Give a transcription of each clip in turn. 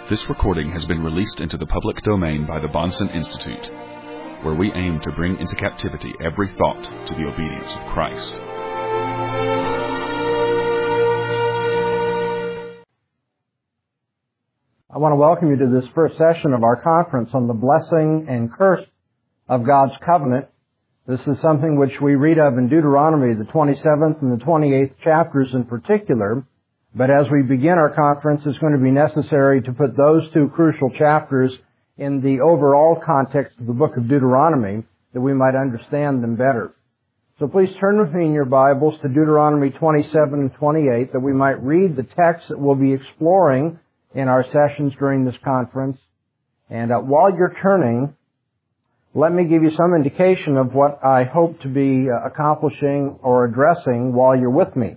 This recording has been released into the public domain by the Bahnsen Institute, where we aim to bring into captivity every thought to the obedience of Christ. I want to welcome you to this first session of our conference on the blessing and curse of God's covenant. This is something which we read of in Deuteronomy, the 27th and the 28th chapters in particular. But as we begin our conference, it's going to be necessary to put those two crucial chapters in the overall context of the book of Deuteronomy, that we might understand them better. So please turn with me in your Bibles to Deuteronomy 27 and 28, that we might read the text that we'll be exploring in our sessions during this conference. And while you're turning, let me give you some indication of what I hope to be accomplishing or addressing while you're with me.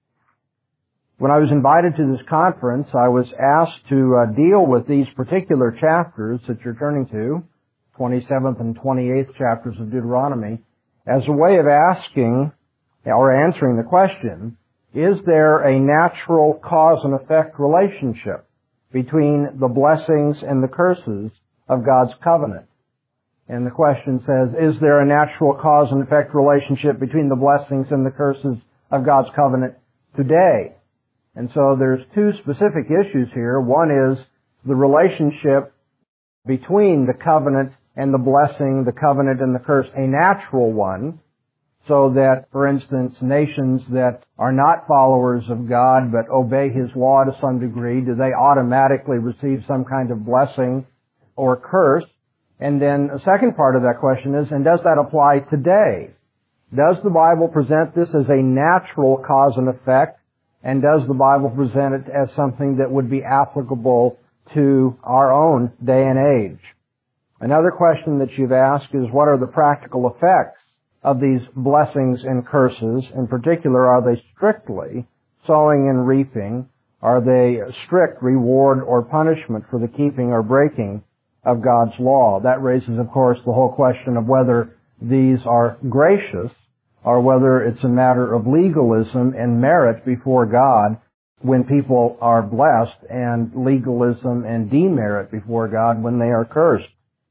When I was invited to this conference, I was asked to deal with these particular chapters that you're turning to, 27th and 28th chapters of Deuteronomy, as a way of asking or answering the question, is there a natural cause and effect relationship between the blessings and the curses of God's covenant? And the question says, is there a natural cause and effect relationship between the blessings and the curses of God's covenant today? And so there's two specific issues here. One is the relationship between the covenant and the blessing, the covenant and the curse, a natural one, so that, for instance, nations that are not followers of God but obey His law to some degree, do they automatically receive some kind of blessing or curse? And then the second part of that question is, and does that apply today? Does the Bible present this as a natural cause and effect? And does the Bible present it as something that would be applicable to our own day and age? Another question that you've asked is, what are the practical effects of these blessings and curses? In particular, are they strictly sowing and reaping? Are they strict reward or punishment for the keeping or breaking of God's law? That raises, of course, the whole question of whether these are gracious or whether it's a matter of legalism and merit before God when people are blessed, and legalism and demerit before God when they are cursed.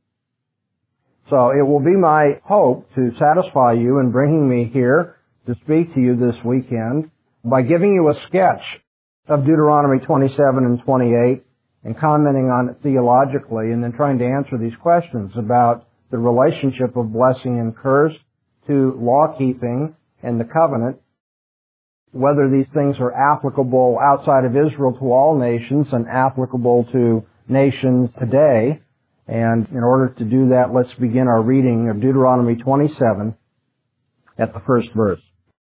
So it will be my hope to satisfy you in bringing me here to speak to you this weekend by giving you a sketch of Deuteronomy 27 and 28 and commenting on it theologically, and then trying to answer these questions about the relationship of blessing and curse to law-keeping and the covenant, whether these things are applicable outside of Israel to all nations and applicable to nations today. And in order to do that, let's begin our reading of Deuteronomy 27 at the first verse.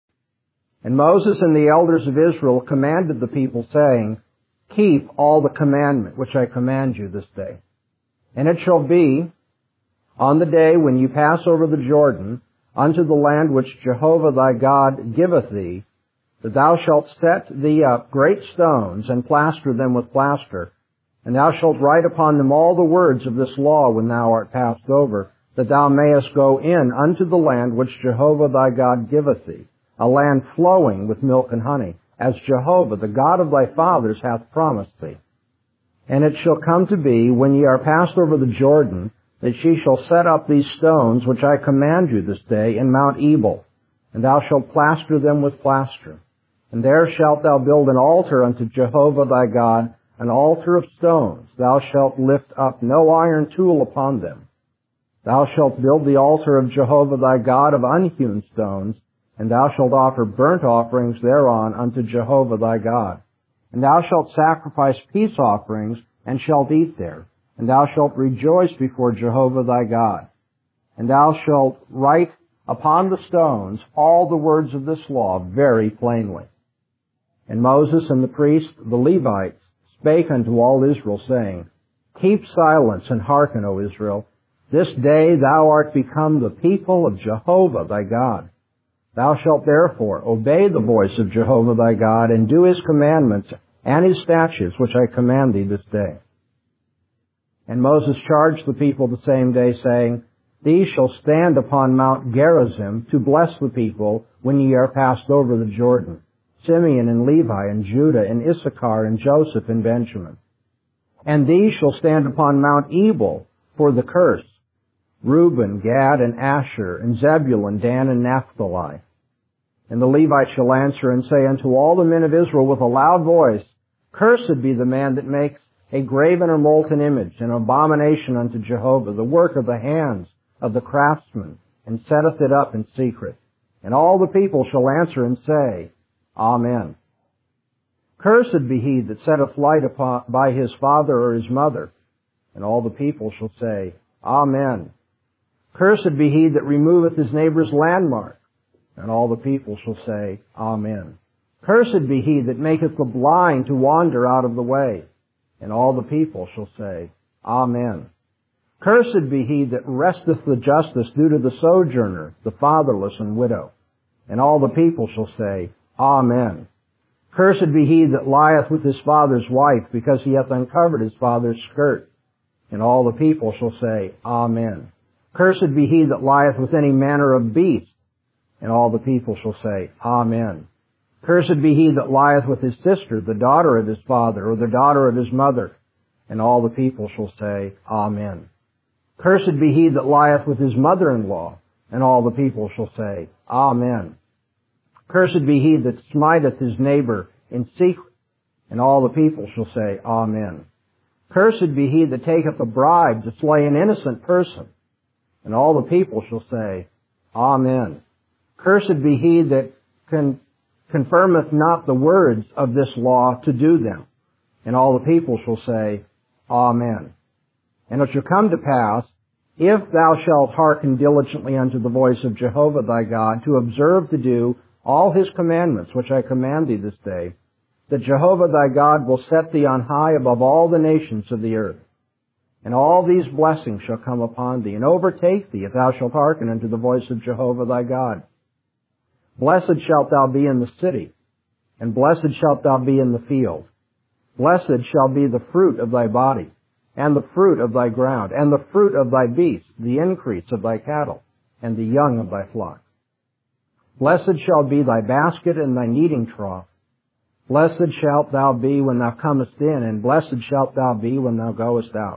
And Moses and the elders of Israel commanded the people, saying, keep all the commandment which I command you this day. And it shall be on the day when you pass over the Jordan unto the land which Jehovah thy God giveth thee, that thou shalt set thee up great stones, and plaster them with plaster. And thou shalt write upon them all the words of this law when thou art passed over, that thou mayest go in unto the land which Jehovah thy God giveth thee, a land flowing with milk and honey, as Jehovah the God of thy fathers hath promised thee. And it shall come to be, when ye are passed over the Jordan, that ye shall set up these stones which I command you this day in Mount Ebal, and thou shalt plaster them with plaster. And there shalt thou build an altar unto Jehovah thy God, an altar of stones. Thou shalt lift up no iron tool upon them. Thou shalt build the altar of Jehovah thy God of unhewn stones, and thou shalt offer burnt offerings thereon unto Jehovah thy God. And thou shalt sacrifice peace offerings, and shalt eat there. And thou shalt rejoice before Jehovah thy God. And thou shalt write upon the stones all the words of this law very plainly. And Moses and the priests, the Levites, spake unto all Israel, saying, keep silence and hearken, O Israel. This day thou art become the people of Jehovah thy God. Thou shalt therefore obey the voice of Jehovah thy God, and do his commandments and his statutes, which I command thee this day. And Moses charged the people the same day, saying, these shall stand upon Mount Gerizim to bless the people when ye are passed over the Jordan, Simeon and Levi and Judah and Issachar and Joseph and Benjamin. And these shall stand upon Mount Ebal for the curse, Reuben, Gad, and Asher, and Zebulun, Dan, and Naphtali. And the Levites shall answer and say unto all the men of Israel with a loud voice, Cursed be the man that makes a graven or molten image, an abomination unto Jehovah, the work of the hands of the craftsman, and setteth it up in secret. And all the people shall answer and say, Amen. Cursed be he that setteth light by his father or his mother. And all the people shall say, Amen. Cursed be he that removeth his neighbor's landmark. And all the people shall say, Amen. Cursed be he that maketh the blind to wander out of the way. And all the people shall say, Amen. Cursed be he that wresteth the justice due to the sojourner, the fatherless and widow. And all the people shall say, Amen. Cursed be he that lieth with his father's wife, because he hath uncovered his father's skirt. And all the people shall say, Amen. Cursed be he that lieth with any manner of beast. And all the people shall say, Amen. Cursed be he that lieth with his sister, the daughter of his father, or the daughter of his mother. And all the people shall say, Amen. Cursed be he that lieth with his mother-in-law. And all the people shall say, Amen. Cursed be he that smiteth his neighbor in secret. And all the people shall say, Amen. Cursed be he that taketh a bribe to slay an innocent person. And all the people shall say, Amen. Cursed be he that confirmeth not the words of this law to do them. And all the people shall say, Amen. And it shall come to pass, if thou shalt hearken diligently unto the voice of Jehovah thy God, to observe to do all his commandments which I command thee this day, that Jehovah thy God will set thee on high above all the nations of the earth. And all these blessings shall come upon thee, and overtake thee, if thou shalt hearken unto the voice of Jehovah thy God. Blessed shalt thou be in the city, and blessed shalt thou be in the field. Blessed shall be the fruit of thy body, and the fruit of thy ground, and the fruit of thy beasts, the increase of thy cattle, and the young of thy flock. Blessed shall be thy basket and thy kneading trough. Blessed shalt thou be when thou comest in, and blessed shalt thou be when thou goest out.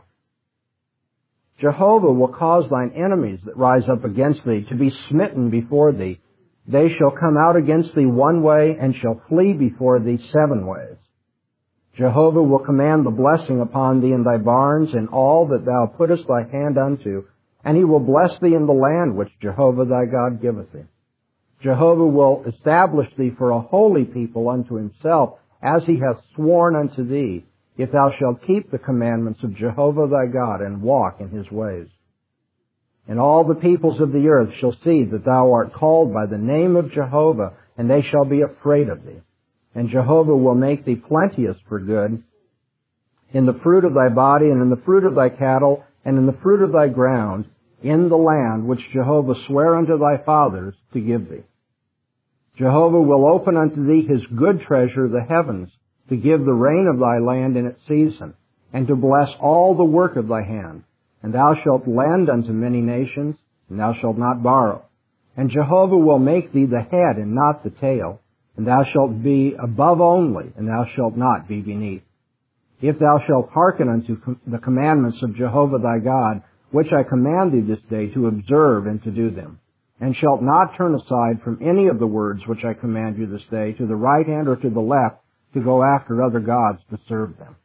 Jehovah will cause thine enemies that rise up against thee to be smitten before thee. They shall come out against thee one way, and shall flee before thee 7 ways. Jehovah will command the blessing upon thee in thy barns, and all that thou puttest thy hand unto, and he will bless thee in the land which Jehovah thy God giveth thee. Jehovah will establish thee for a holy people unto himself, as he hath sworn unto thee, if thou shalt keep the commandments of Jehovah thy God, and walk in his ways. And all the peoples of the earth shall see that thou art called by the name of Jehovah, and they shall be afraid of thee. And Jehovah will make thee plenteous for good in the fruit of thy body, and in the fruit of thy cattle, and in the fruit of thy ground, in the land which Jehovah sware unto thy fathers to give thee. Jehovah will open unto thee his good treasure, the heavens, to give the rain of thy land in its season, and to bless all the work of thy hand. And thou shalt lend unto many nations, and thou shalt not borrow. And Jehovah will make thee the head and not the tail, and thou shalt be above only, and thou shalt not be beneath. If thou shalt hearken unto the commandments of Jehovah thy God, which I command thee this day to observe and to do them, and shalt not turn aside from any of the words which I command you this day, to the right hand or to the left, to go after other gods to serve them.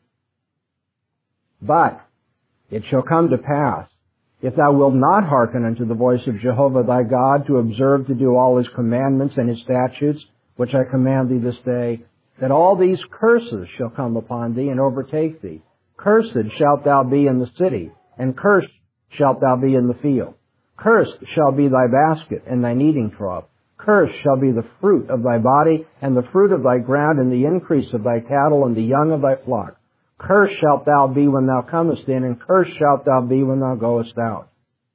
But it shall come to pass, if thou wilt not hearken unto the voice of Jehovah thy God, to observe to do all his commandments and his statutes, which I command thee this day, that all these curses shall come upon thee and overtake thee. Cursed shalt thou be in the city, and cursed shalt thou be in the field. Cursed shall be thy basket and thy kneading trough. Cursed shall be the fruit of thy body, and the fruit of thy ground, and the increase of thy cattle, and the young of thy flock. Cursed shalt thou be when thou comest in, and cursed shalt thou be when thou goest out.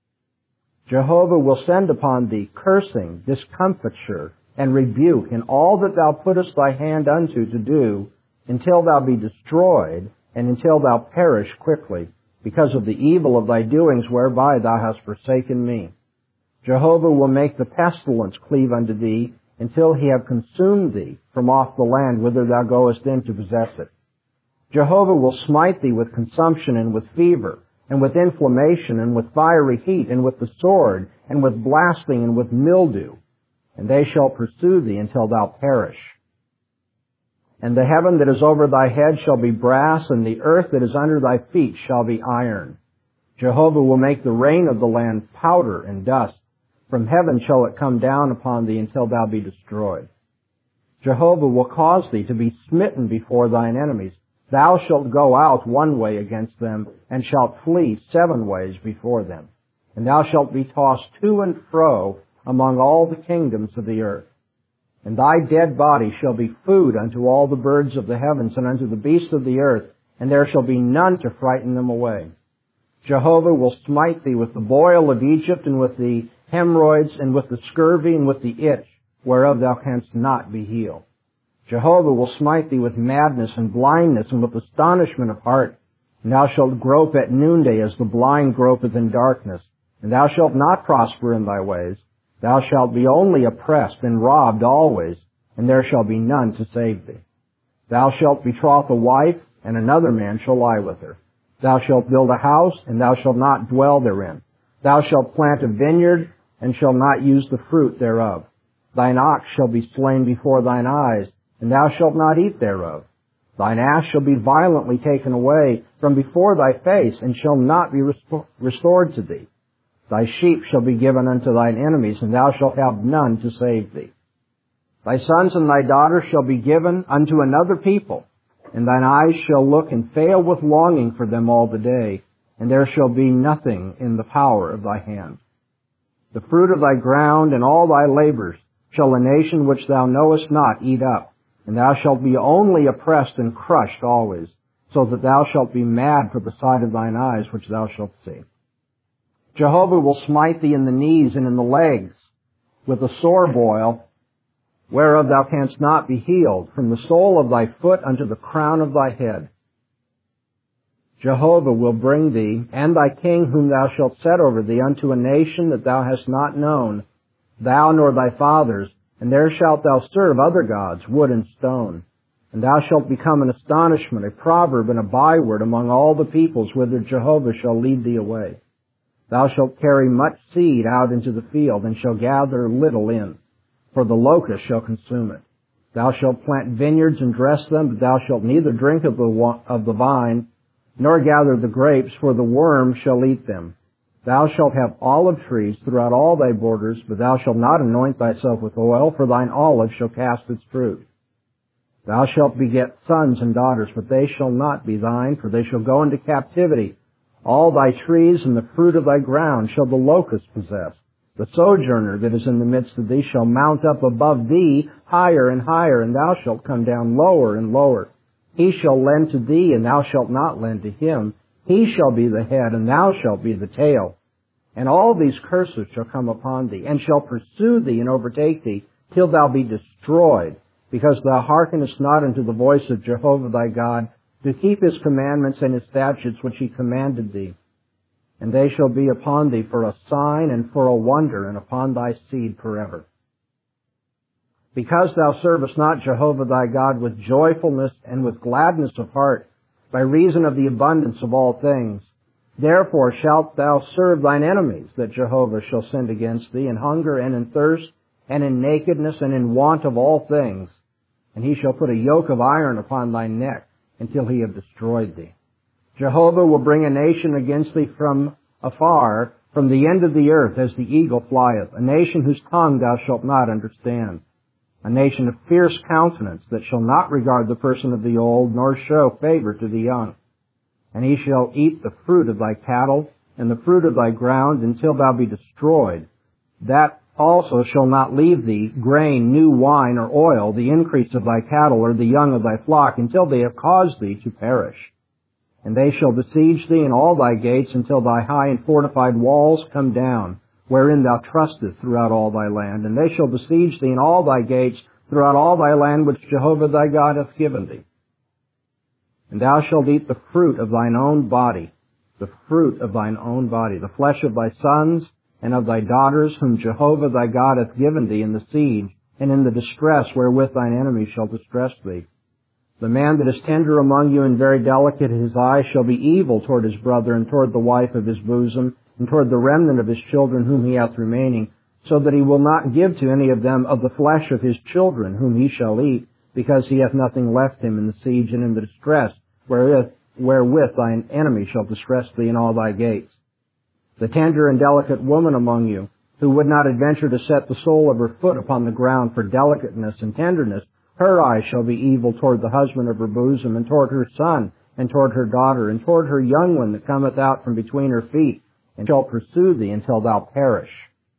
Jehovah will send upon thee cursing, discomfiture, and rebuke in all that thou puttest thy hand unto to do, until thou be destroyed, and until thou perish quickly, because of the evil of thy doings whereby thou hast forsaken me. Jehovah will make the pestilence cleave unto thee, until he have consumed thee from off the land whither thou goest in to possess it. Jehovah will smite thee with consumption and with fever, and with inflammation, and with fiery heat, and with the sword, and with blasting, and with mildew. And they shall pursue thee until thou perish. And the heaven that is over thy head shall be brass, and the earth that is under thy feet shall be iron. Jehovah will make the rain of the land powder and dust. From heaven shall it come down upon thee until thou be destroyed. Jehovah will cause thee to be smitten before thine enemies. Thou shalt go out one way against them, and shalt flee 7 ways before them. And thou shalt be tossed to and fro among all the kingdoms of the earth. And thy dead body shall be food unto all the birds of the heavens and unto the beasts of the earth, and there shall be none to frighten them away. Jehovah will smite thee with the boil of Egypt, and with the hemorrhoids, and with the scurvy, and with the itch, whereof thou canst not be healed. Jehovah will smite thee with madness and blindness, and with astonishment of heart. And thou shalt grope at noonday as the blind gropeth in darkness. And thou shalt not prosper in thy ways. Thou shalt be only oppressed and robbed always, and there shall be none to save thee. Thou shalt betroth a wife, and another man shall lie with her. Thou shalt build a house, and thou shalt not dwell therein. Thou shalt plant a vineyard, and shalt not use the fruit thereof. Thine ox shall be slain before thine eyes, and thou shalt not eat thereof. Thine ass shall be violently taken away from before thy face, and shall not be restored to thee. Thy sheep shall be given unto thine enemies, and thou shalt have none to save thee. Thy sons and thy daughters shall be given unto another people, and thine eyes shall look and fail with longing for them all the day, and there shall be nothing in the power of thy hand. The fruit of thy ground and all thy labors shall a nation which thou knowest not eat up, and thou shalt be only oppressed and crushed always, so that thou shalt be mad for the sight of thine eyes which thou shalt see. Jehovah will smite thee in the knees and in the legs with a sore boil, whereof thou canst not be healed, from the sole of thy foot unto the crown of thy head. Jehovah will bring thee, and thy king whom thou shalt set over thee, unto a nation that thou hast not known, thou nor thy fathers, and there shalt thou serve other gods, wood and stone. And thou shalt become an astonishment, a proverb, and a byword among all the peoples, whither Jehovah shall lead thee away. Thou shalt carry much seed out into the field, and shall gather little in, for the locust shall consume it. Thou shalt plant vineyards and dress them, but thou shalt neither drink of the vine, nor gather the grapes, for the worm shall eat them. Thou shalt have olive trees throughout all thy borders, but thou shalt not anoint thyself with oil, for thine olive shall cast its fruit. Thou shalt beget sons and daughters, but they shall not be thine, for they shall go into captivity. All thy trees and the fruit of thy ground shall the locust possess. The sojourner that is in the midst of thee shall mount up above thee higher and higher, and thou shalt come down lower and lower. He shall lend to thee, and thou shalt not lend to him. He shall be the head, and thou shalt be the tail. And all these curses shall come upon thee, and shall pursue thee and overtake thee, till thou be destroyed, because thou hearkenest not unto the voice of Jehovah thy God, to keep his commandments and his statutes which he commanded thee. And they shall be upon thee for a sign and for a wonder, and upon thy seed forever. Because thou servest not Jehovah thy God with joyfulness and with gladness of heart, by reason of the abundance of all things, therefore shalt thou serve thine enemies, that Jehovah shall send against thee, in hunger and in thirst, and in nakedness and in want of all things. And he shall put a yoke of iron upon thy neck, until he have destroyed thee. Jehovah will bring a nation against thee from afar, from the end of the earth, as the eagle flieth, a nation whose tongue thou shalt not understand, a nation of fierce countenance, that shall not regard the person of the old, nor show favor to the young. And he shall eat the fruit of thy cattle, and the fruit of thy ground, until thou be destroyed. That also shall not leave thee grain, new wine, or oil, the increase of thy cattle, or the young of thy flock, until they have caused thee to perish. And they shall besiege thee in all thy gates, until thy high and fortified walls come down, wherein thou trustest throughout all thy land. And they shall besiege thee in all thy gates, throughout all thy land which Jehovah thy God hath given thee. And thou shalt eat the fruit of thine own body, the fruit of thine own body, the flesh of thy sons, and of thy daughters, whom Jehovah thy God hath given thee in the siege, and in the distress wherewith thine enemies shall distress thee. The man that is tender among you and very delicate, his eye shall be evil toward his brother, and toward the wife of his bosom, and toward the remnant of his children whom he hath remaining, so that he will not give to any of them of the flesh of his children whom he shall eat, because he hath nothing left him in the siege and in the distress, wherewith thine enemy shall distress thee in all thy gates. The tender and delicate woman among you, who would not adventure to set the sole of her foot upon the ground for delicateness and tenderness, her eye shall be evil toward the husband of her bosom, and toward her son, and toward her daughter, and toward her young one that cometh out from between her feet, and shall pursue thee until thou perish.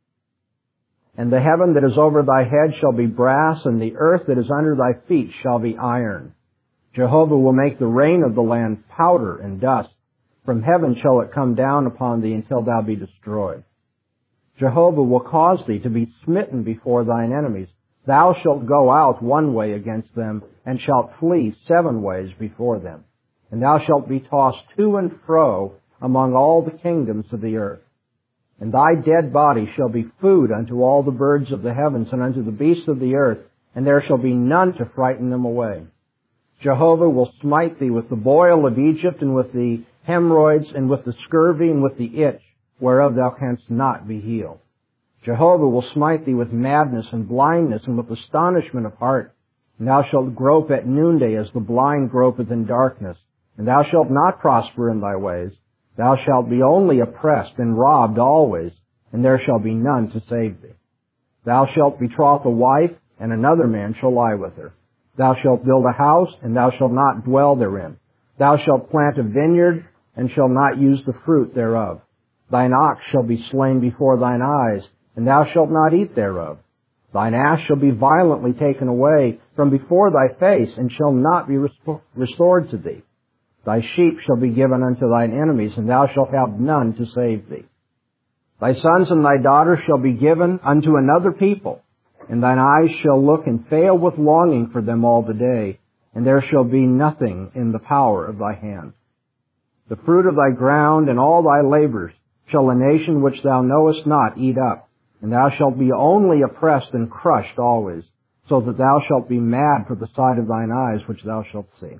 And the heaven that is over thy head shall be brass, and the earth that is under thy feet shall be iron. Jehovah will make the rain of the land powder and dust. From heaven shall it come down upon thee until thou be destroyed. Jehovah will cause thee to be smitten before thine enemies. Thou shalt go out one way against them, and shalt flee 7 ways before them. And thou shalt be tossed to and fro among all the kingdoms of the earth. And thy dead body shall be food unto all the birds of the heavens, and unto the beasts of the earth, and there shall be none to frighten them away. Jehovah will smite thee with the boil of Egypt, and with the hemorrhoids, and with the scurvy, and with the itch, whereof thou canst not be healed. Jehovah will smite thee with madness and blindness, and with astonishment of heart. And thou shalt grope at noonday as the blind gropeth in darkness. And thou shalt not prosper in thy ways. Thou shalt be only oppressed and robbed always, and there shall be none to save thee. Thou shalt betroth a wife, and another man shall lie with her. Thou shalt build a house, and thou shalt not dwell therein. Thou shalt plant a vineyard, and shalt not use the fruit thereof. Thine ox shall be slain before thine eyes, and thou shalt not eat thereof. Thine ass shall be violently taken away from before thy face, and shall not be restored to thee. Thy sheep shall be given unto thine enemies, and thou shalt have none to save thee. Thy sons and thy daughters shall be given unto another people, and thine eyes shall look and fail with longing for them all the day, and there shall be nothing in the power of thy hand. The fruit of thy ground and all thy labors shall a nation which thou knowest not eat up, and thou shalt be only oppressed and crushed always, so that thou shalt be mad for the sight of thine eyes which thou shalt see.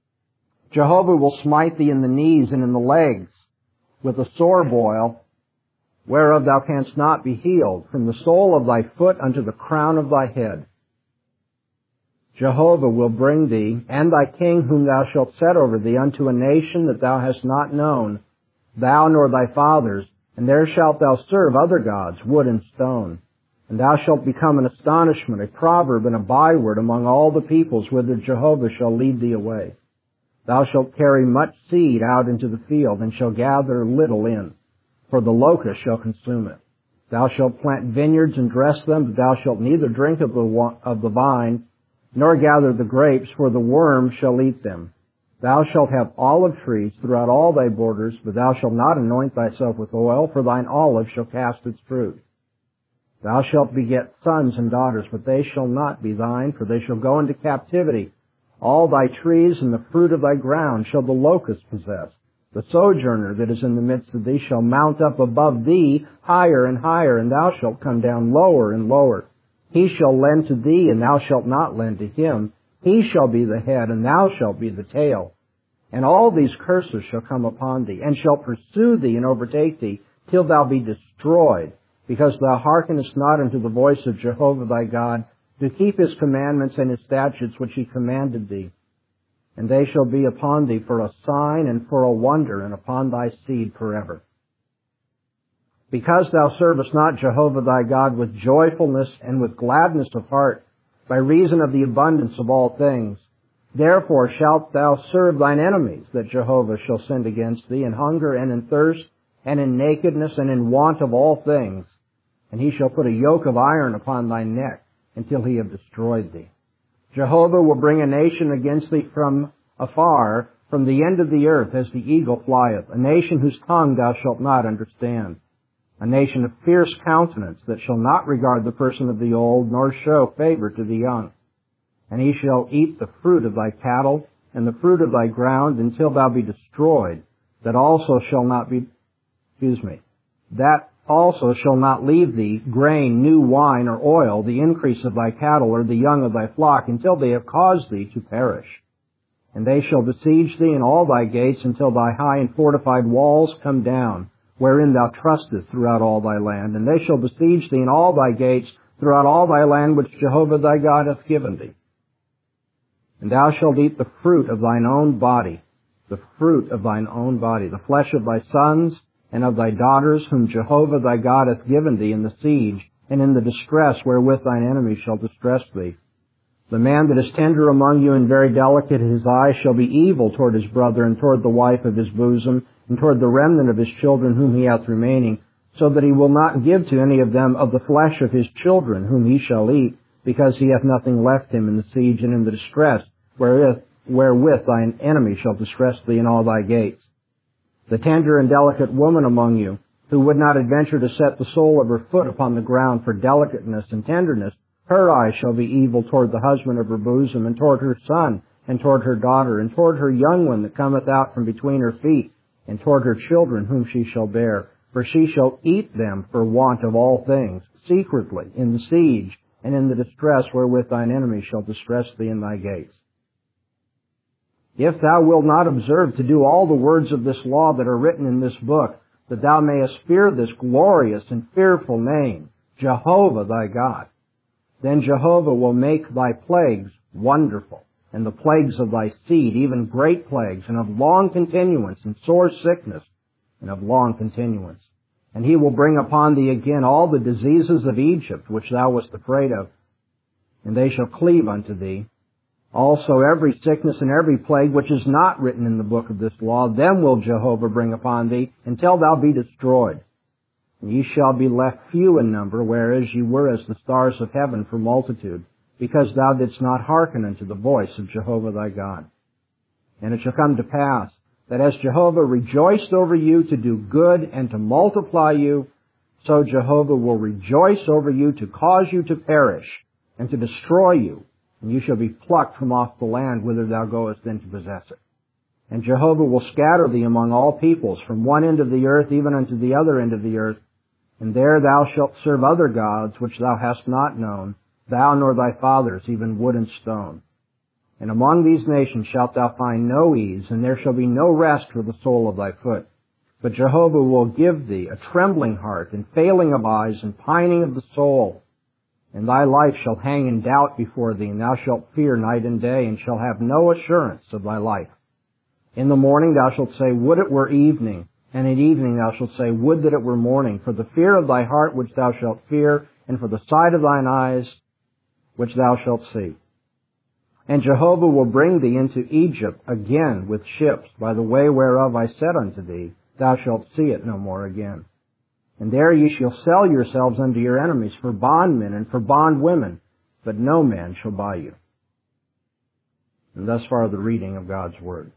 Jehovah will smite thee in the knees and in the legs with a sore boil, whereof thou canst not be healed, from the sole of thy foot unto the crown of thy head. Jehovah will bring thee, and thy king whom thou shalt set over thee, unto a nation that thou hast not known, thou nor thy fathers, and there shalt thou serve other gods, wood and stone. And thou shalt become an astonishment, a proverb, and a byword among all the peoples, whither Jehovah shall lead thee away. Thou shalt carry much seed out into the field, and shall gather little in, for the locust shall consume it. Thou shalt plant vineyards and dress them, but thou shalt neither drink of the vine, nor gather the grapes, for the worm shall eat them. Thou shalt have olive trees throughout all thy borders, but thou shalt not anoint thyself with oil, for thine olive shall cast its fruit. Thou shalt beget sons and daughters, but they shall not be thine, for they shall go into captivity. All thy trees and the fruit of thy ground shall the locust possess. The sojourner that is in the midst of thee shall mount up above thee higher and higher, and thou shalt come down lower and lower. He shall lend to thee, and thou shalt not lend to him. He shall be the head, and thou shalt be the tail. And all these curses shall come upon thee, and shall pursue thee and overtake thee, till thou be destroyed, because thou hearkenest not unto the voice of Jehovah thy God, to keep his commandments and his statutes which he commanded thee. And they shall be upon thee for a sign and for a wonder, and upon thy seed forever. Because thou servest not Jehovah thy God with joyfulness and with gladness of heart, by reason of the abundance of all things, therefore shalt thou serve thine enemies, that Jehovah shall send against thee, in hunger and in thirst, and in nakedness and in want of all things. And he shall put a yoke of iron upon thy neck, until he have destroyed thee. Jehovah will bring a nation against thee from afar, from the end of the earth, as the eagle flieth, a nation whose tongue thou shalt not understand, a nation of fierce countenance, that shall not regard the person of the old, nor show favor to the young. And he shall eat the fruit of thy cattle, and the fruit of thy ground, until thou be destroyed. That also shall not leave thee grain, new wine, or oil, the increase of thy cattle, or the young of thy flock, until they have caused thee to perish. And they shall besiege thee in all thy gates until thy high and fortified walls come down, wherein thou trustest throughout all thy land. And they shall besiege thee in all thy gates throughout all thy land which Jehovah thy God hath given thee. And thou shalt eat the fruit of thine own body, the fruit of thine own body, the flesh of thy sons and of thy daughters, whom Jehovah thy God hath given thee in the siege and in the distress wherewith thine enemies shall distress thee. The man that is tender among you and very delicate in his eyes shall be evil toward his brother and toward the wife of his bosom and toward the remnant of his children whom he hath remaining, so that he will not give to any of them of the flesh of his children whom he shall eat, because he hath nothing left him in the siege and in the distress wherewith thine enemy shall distress thee in all thy gates. The tender and delicate woman among you, who would not adventure to set the sole of her foot upon the ground for delicateness and tenderness, her eyes shall be evil toward the husband of her bosom, and toward her son, and toward her daughter, and toward her young one that cometh out from between her feet, and toward her children whom she shall bear. For she shall eat them for want of all things, secretly, in the siege, and in the distress wherewith thine enemy shall distress thee in thy gates. If thou wilt not observe to do all the words of this law that are written in this book, that thou mayest fear this glorious and fearful name, Jehovah thy God, then Jehovah will make thy plagues wonderful, and the plagues of thy seed, even great plagues, and of long continuance, and sore sickness, and of long continuance. And he will bring upon thee again all the diseases of Egypt, which thou wast afraid of, and they shall cleave unto thee. Also every sickness and every plague which is not written in the book of this law, them will Jehovah bring upon thee, until thou be destroyed. And ye shall be left few in number, whereas ye were as the stars of heaven for multitude, because thou didst not hearken unto the voice of Jehovah thy God. And it shall come to pass, that as Jehovah rejoiced over you to do good and to multiply you, so Jehovah will rejoice over you to cause you to perish and to destroy you, and you shall be plucked from off the land whither thou goest in to possess it. And Jehovah will scatter thee among all peoples, from one end of the earth even unto the other end of the earth, and there thou shalt serve other gods which thou hast not known, thou nor thy fathers, even wood and stone. And among these nations shalt thou find no ease, and there shall be no rest for the sole of thy foot. But Jehovah will give thee a trembling heart, and failing of eyes, and pining of the soul. And thy life shall hang in doubt before thee, and thou shalt fear night and day, and shall have no assurance of thy life. In the morning thou shalt say, would it were evening, and at evening thou shalt say, would that it were morning, for the fear of thy heart which thou shalt fear, and for the sight of thine eyes which thou shalt see. And Jehovah will bring thee into Egypt again with ships, by the way whereof I said unto thee, thou shalt see it no more again. And there ye shall sell yourselves unto your enemies for bondmen and for bondwomen, but no man shall buy you. And thus far the reading of God's Word.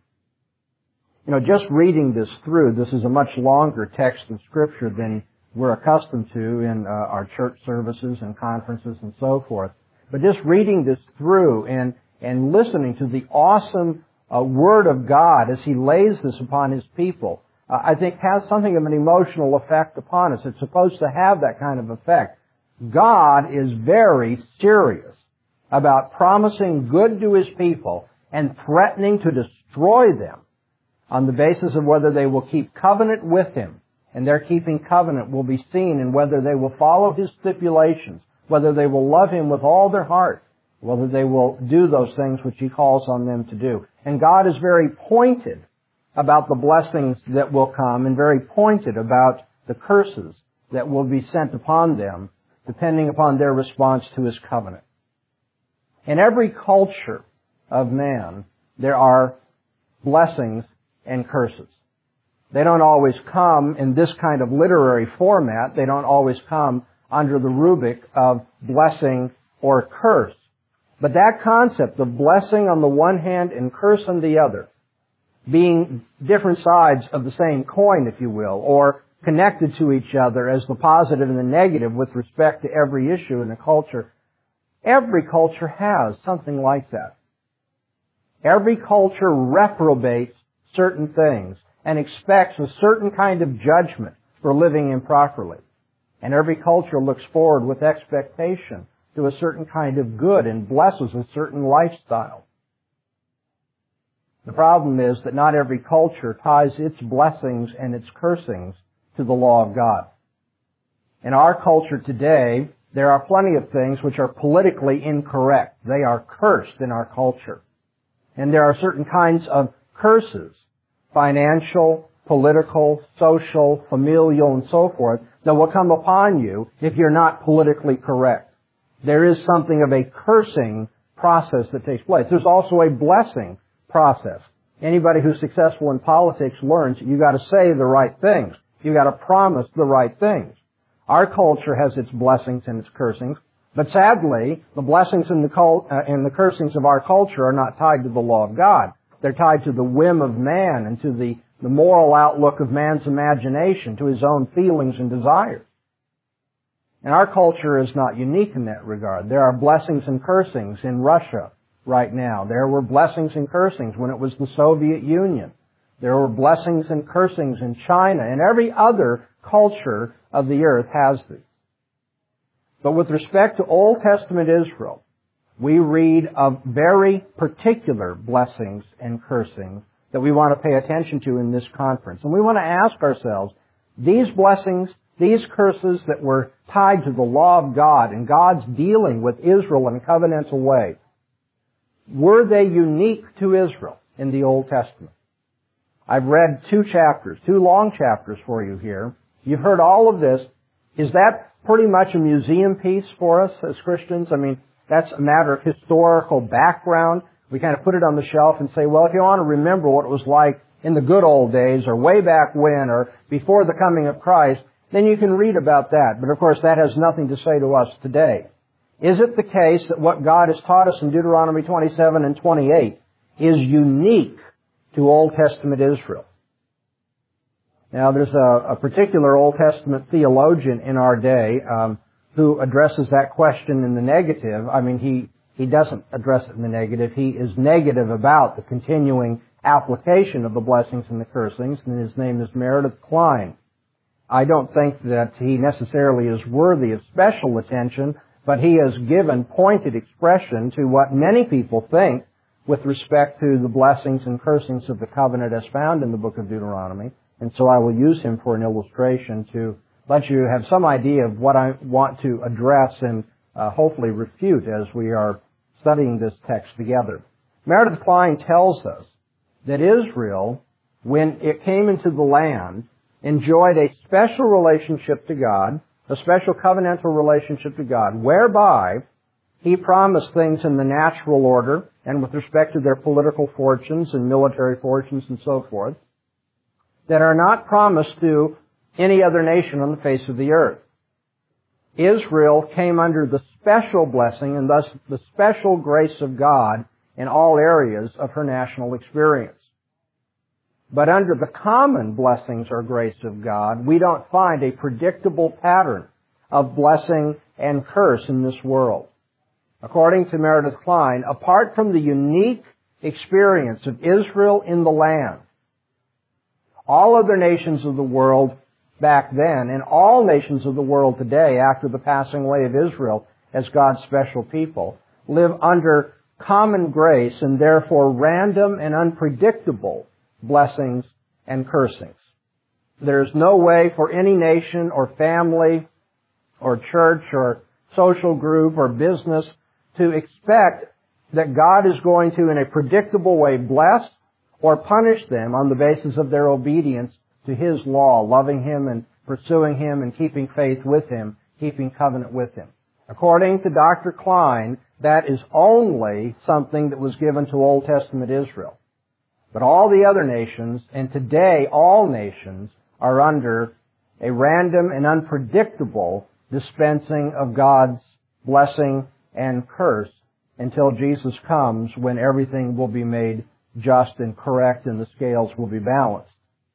Just reading this through, this is a much longer text of Scripture than we're accustomed to in our church services and conferences and so forth. But just reading this through and listening to the awesome Word of God as He lays this upon His people, I think has something of an emotional effect upon us. It's supposed to have that kind of effect. God is very serious about promising good to His people and threatening to destroy them on the basis of whether they will keep covenant with Him. And their keeping covenant will be seen in whether they will follow His stipulations, whether they will love Him with all their heart, whether they will do those things which He calls on them to do. And God is very pointed about the blessings that will come and very pointed about the curses that will be sent upon them depending upon their response to His covenant. In every culture of man, there are blessings and curses. They don't always come in this kind of literary format. They don't always come under the rubric of blessing or curse. But that concept of blessing on the one hand and curse on the other, being different sides of the same coin, if you will, or connected to each other as the positive and the negative with respect to every issue in a culture, every culture has something like that. Every culture reprobates certain things and expects a certain kind of judgment for living improperly. And every culture looks forward with expectation to a certain kind of good and blesses a certain lifestyle. The problem is that not every culture ties its blessings and its cursings to the law of God. In our culture today, there are plenty of things which are politically incorrect. They are cursed in our culture. And there are certain kinds of curses, financial, political, social, familial, and so forth, that will come upon you if you're not politically correct. There is something of a cursing process that takes place. There's also a blessing process. Anybody who's successful in politics learns that you've got to say the right things. You've got to promise the right things. Our culture has its blessings and its cursings, but sadly, the blessings and the cursings of our culture are not tied to the law of God. They're tied to the whim of man and to the moral outlook of man's imagination, to his own feelings and desires. And our culture is not unique in that regard. There are blessings and cursings in Russia right now. There were blessings and cursings when it was the Soviet Union. There were blessings and cursings in China, and every other culture of the earth has these. But with respect to Old Testament Israel, we read of very particular blessings and cursings that we want to pay attention to in this conference. And we want to ask ourselves, these blessings, these curses that were tied to the law of God and God's dealing with Israel in a covenantal way, were they unique to Israel in the Old Testament? I've read two long chapters for you here. You've heard all of this. Is that pretty much a museum piece for us as Christians? I mean, that's a matter of historical background. We kind of put it on the shelf and say, well, if you want to remember what it was like in the good old days or way back when or before the coming of Christ, then you can read about that. But of course, that has nothing to say to us today. Is it the case that what God has taught us in Deuteronomy 27 and 28 is unique to Old Testament Israel? Now, there's a particular Old Testament theologian in our day who addresses that question in the negative. I mean, he doesn't address it in the negative. He is negative about the continuing application of the blessings and the cursings, and his name is Meredith Kline. I don't think that he necessarily is worthy of special attention, but he has given pointed expression to what many people think with respect to the blessings and cursings of the covenant as found in the book of Deuteronomy. And so I will use him for an illustration to let you have some idea of what I want to address and hopefully refute as we are studying this text together. Meredith Kline tells us that Israel, when it came into the land, enjoyed a special relationship to God, a special covenantal relationship to God, whereby He promised things in the natural order and with respect to their political fortunes and military fortunes and so forth, that are not promised to any other nation on the face of the earth. Israel came under the special blessing and thus the special grace of God in all areas of her national experience. But under the common blessings or grace of God, we don't find a predictable pattern of blessing and curse in this world. According to Meredith Kline, apart from the unique experience of Israel in the land, all other nations of the world back then and all nations of the world today after the passing away of Israel as God's special people live under common grace and therefore random and unpredictable blessings and cursings. There's no way for any nation or family or church or social group or business to expect that God is going to, in a predictable way, bless or punish them on the basis of their obedience to His law, loving Him and pursuing Him and keeping faith with Him, keeping covenant with Him. According to Dr. Kline, that is only something that was given to Old Testament Israel. But all the other nations, and today all nations, are under a random and unpredictable dispensing of God's blessing and curse until Jesus comes, when everything will be made just and correct and the scales will be balanced.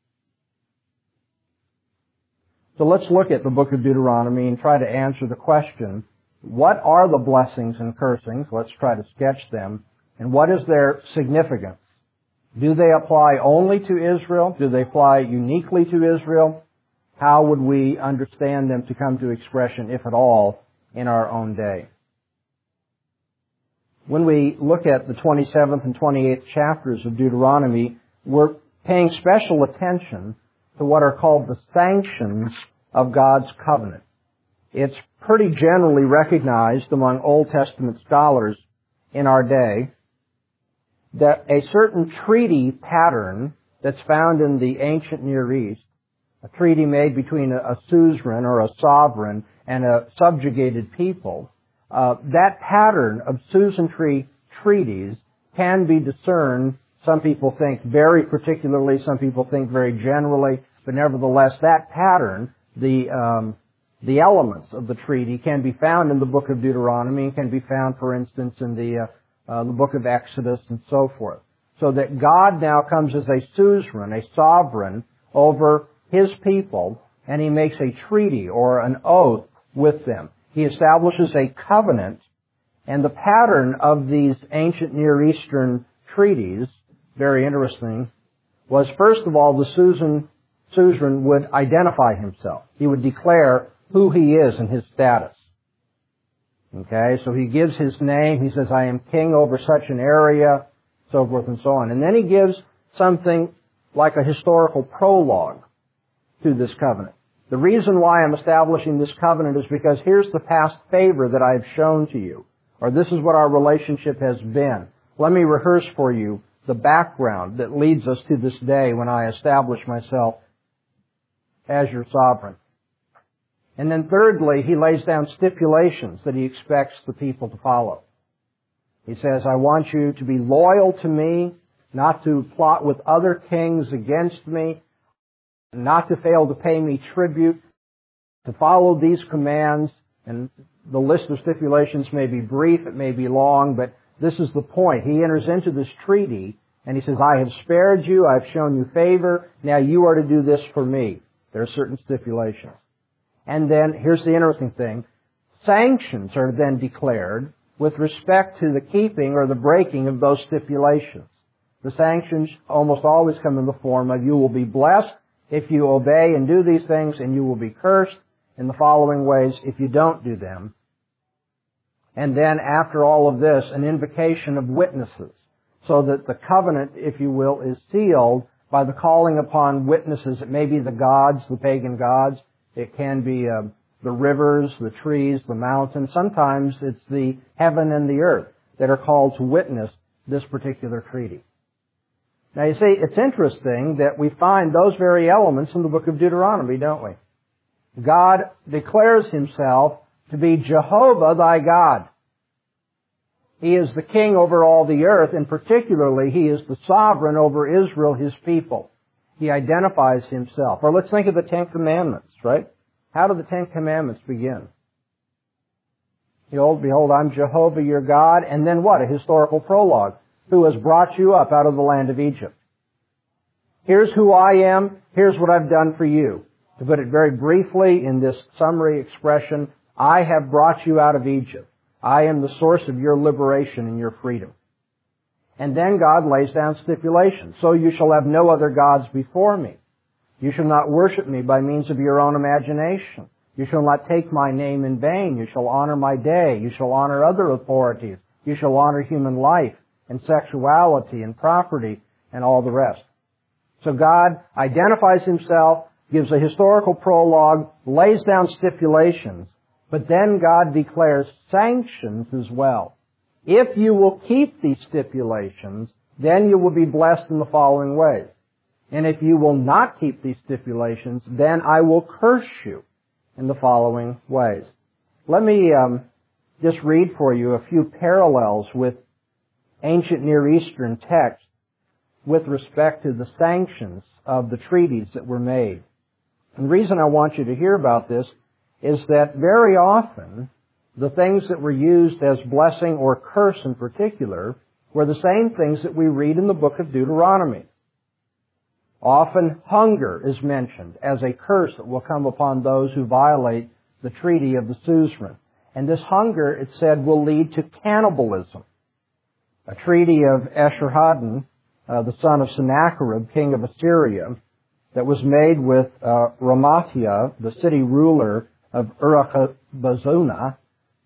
So let's look at the book of Deuteronomy and try to answer the question, what are the blessings and cursings? Let's try to sketch them. And what is their significance? Do they apply only to Israel? Do they apply uniquely to Israel? How would we understand them to come to expression, if at all, in our own day? When we look at the 27th and 28th chapters of Deuteronomy, we're paying special attention to what are called the sanctions of God's covenant. It's pretty generally recognized among Old Testament scholars in our day that a certain treaty pattern that's found in the ancient Near East, a treaty made between a suzerain or a sovereign and a subjugated people, that pattern of suzerainty treaties can be discerned. Some people think very particularly, some people think very generally, but nevertheless that pattern, the elements of the treaty can be found in the book of Deuteronomy and can be found, for instance, in the book of Exodus and so forth. So that God now comes as a suzerain, a sovereign over His people, and He makes a treaty or an oath with them. He establishes a covenant, and the pattern of these ancient Near Eastern treaties, very interesting, was first of all the suzerain would identify himself. He would declare who he is and his status. Okay, so he gives his name. He says, I am king over such an area, so forth and so on. And then he gives something like a historical prologue to this covenant. The reason why I'm establishing this covenant is because here's the past favor that I've shown to you, or this is what our relationship has been. Let me rehearse for you the background that leads us to this day when I establish myself as your sovereign. And then thirdly, he lays down stipulations that he expects the people to follow. He says, I want you to be loyal to me, not to plot with other kings against me, not to fail to pay me tribute, to follow these commands. And the list of stipulations may be brief, it may be long, but this is the point. He enters into this treaty and he says, I have spared you, I've shown you favor, now you are to do this for me. There are certain stipulations. And then, here's the interesting thing, sanctions are then declared with respect to the keeping or the breaking of those stipulations. The sanctions almost always come in the form of you will be blessed if you obey and do these things, and you will be cursed in the following ways if you don't do them. And then after all of this, an invocation of witnesses, so that the covenant, if you will, is sealed by the calling upon witnesses. It may be the gods, the pagan gods. It can be the rivers, the trees, the mountains. Sometimes it's the heaven and the earth that are called to witness this particular treaty. Now you see, it's interesting that we find those very elements in the book of Deuteronomy, don't we? God declares Himself to be Jehovah thy God. He is the king over all the earth, and particularly He is the sovereign over Israel, His people. He identifies Himself. Or let's think of the Ten Commandments, right? How do the Ten Commandments begin? Behold, I'm Jehovah your God, and then what? A historical prologue. Who has brought you up out of the land of Egypt. Here's who I am, here's what I've done for you. To put it very briefly in this summary expression, I have brought you out of Egypt. I am the source of your liberation and your freedom. And then God lays down stipulations. So you shall have no other gods before me. You shall not worship me by means of your own imagination. You shall not take my name in vain. You shall honor my day. You shall honor other authorities. You shall honor human life and sexuality and property and all the rest. So God identifies Himself, gives a historical prologue, lays down stipulations, but then God declares sanctions as well. If you will keep these stipulations, then you will be blessed in the following ways. And if you will not keep these stipulations, then I will curse you in the following ways. Let me just read for you a few parallels with ancient Near Eastern texts with respect to the sanctions of the treaties that were made. And the reason I want you to hear about this is that very often the things that were used as blessing or curse in particular were the same things that we read in the book of Deuteronomy. Often hunger is mentioned as a curse that will come upon those who violate the treaty of the suzerain. And this hunger, it said, will lead to cannibalism. A treaty of Esarhaddon, the son of Sennacherib, king of Assyria, that was made with Ramathiah, the city ruler of Uruk-Bazuna,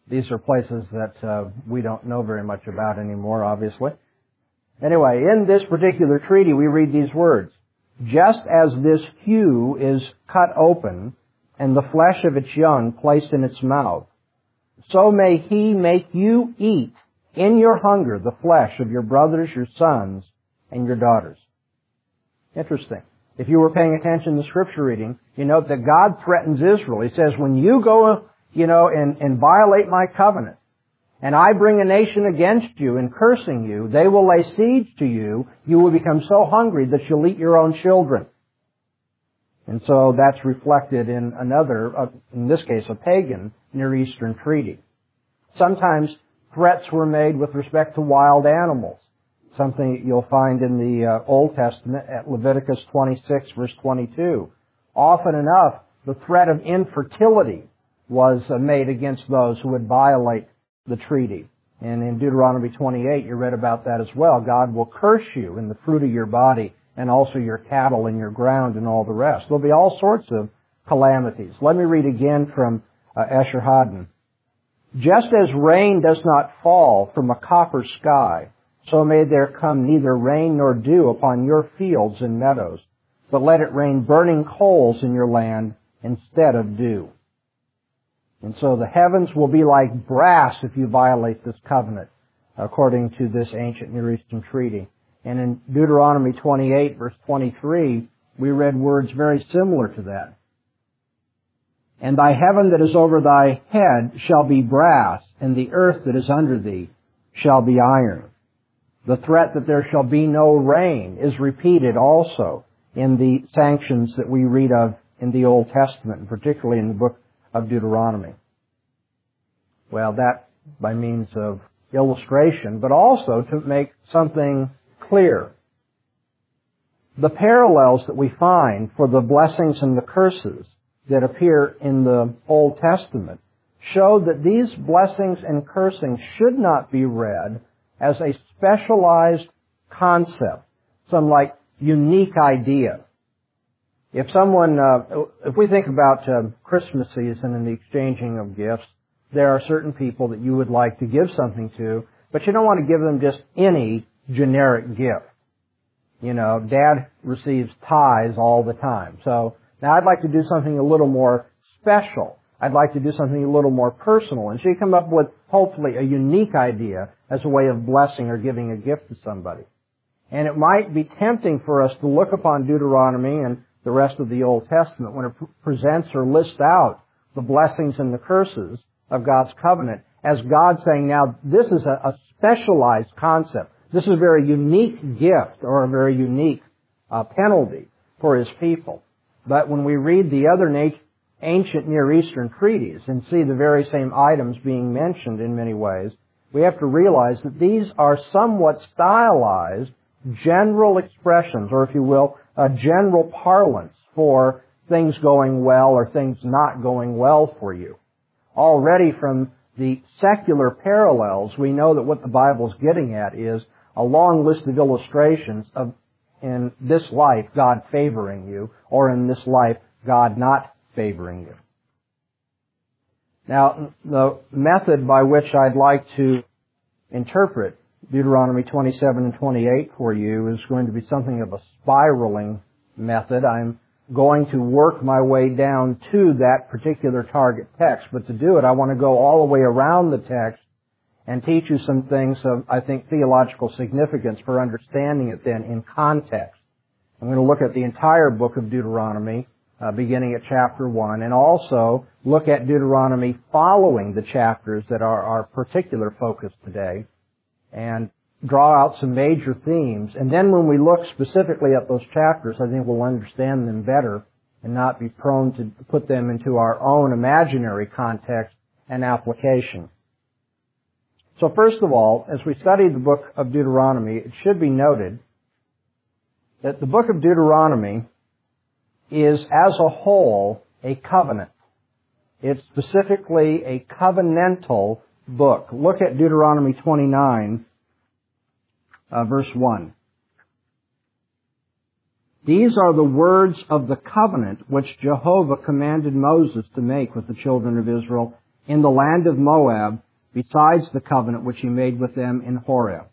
These are places that we don't know very much about anymore, obviously. Anyway, in this particular treaty, we read these words. Just as this hew is cut open and the flesh of its young placed in its mouth, so may he make you eat in your hunger the flesh of your brothers, your sons, and your daughters. Interesting. If you were paying attention to the scripture reading, you note that God threatens Israel. He says, when you go, and violate my covenant, and I bring a nation against you and cursing you, they will lay siege to you. You will become so hungry that you'll eat your own children. And so that's reflected in another, in this case, a pagan Near Eastern treaty. Sometimes threats were made with respect to wild animals, something you'll find in the Old Testament at Leviticus 26, verse 22. Often enough, the threat of infertility was made against those who would violate the treaty. And in Deuteronomy 28, you read about that as well. God will curse you in the fruit of your body and also your cattle and your ground and all the rest. There'll be all sorts of calamities. Let me read again from Esarhaddon. Just as rain does not fall from a copper sky, so may there come neither rain nor dew upon your fields and meadows, but let it rain burning coals in your land instead of dew. And so the heavens will be like brass if you violate this covenant, according to this ancient Near Eastern treaty. And in Deuteronomy 28, verse 23, we read words very similar to that. And thy heaven that is over thy head shall be brass, and the earth that is under thee shall be iron. The threat that there shall be no rain is repeated also in the sanctions that we read of in the Old Testament, and particularly in the book of Deuteronomy. Well, that by means of illustration, but also to make something clear. The parallels that we find for the blessings and the curses that appear in the Old Testament show that these blessings and cursings should not be read as a specialized concept, some like unique idea. If we think about Christmas season and the exchanging of gifts, there are certain people that you would like to give something to, but you don't want to give them just any generic gift. Dad receives ties all the time. So now I'd like to do something a little more special. I'd like to do something a little more personal. And so you come up with, hopefully, a unique idea as a way of blessing or giving a gift to somebody. And it might be tempting for us to look upon Deuteronomy and the rest of the Old Testament when it presents or lists out the blessings and the curses of God's covenant as God saying, now, this is a specialized concept. This is a very unique gift or a very unique penalty for His people. But when we read the other ancient Near Eastern treaties and see the very same items being mentioned in many ways, we have to realize that these are somewhat stylized general expressions, or if you will, a general parlance for things going well or things not going well for you. Already from the secular parallels, we know that what the Bible's getting at is a long list of illustrations of, in this life, God favoring you, or in this life, God not favoring you. Now, the method by which I'd like to interpret Deuteronomy 27 and 28 for you is going to be something of a spiraling method. I'm going to work my way down to that particular target text, but to do it, I want to go all the way around the text and teach you some things of, I think, theological significance for understanding it then in context. I'm going to look at the entire book of Deuteronomy, beginning at chapter 1, and also look at Deuteronomy following the chapters that are our particular focus today, and draw out some major themes. And then when we look specifically at those chapters, I think we'll understand them better and not be prone to put them into our own imaginary context and application. So first of all, as we study the book of Deuteronomy, it should be noted that the book of Deuteronomy is, as a whole, a covenant. It's specifically a covenantal book. Look at Deuteronomy 29, verse 1. These are the words of the covenant which Jehovah commanded Moses to make with the children of Israel in the land of Moab, besides the covenant which he made with them in Horeb.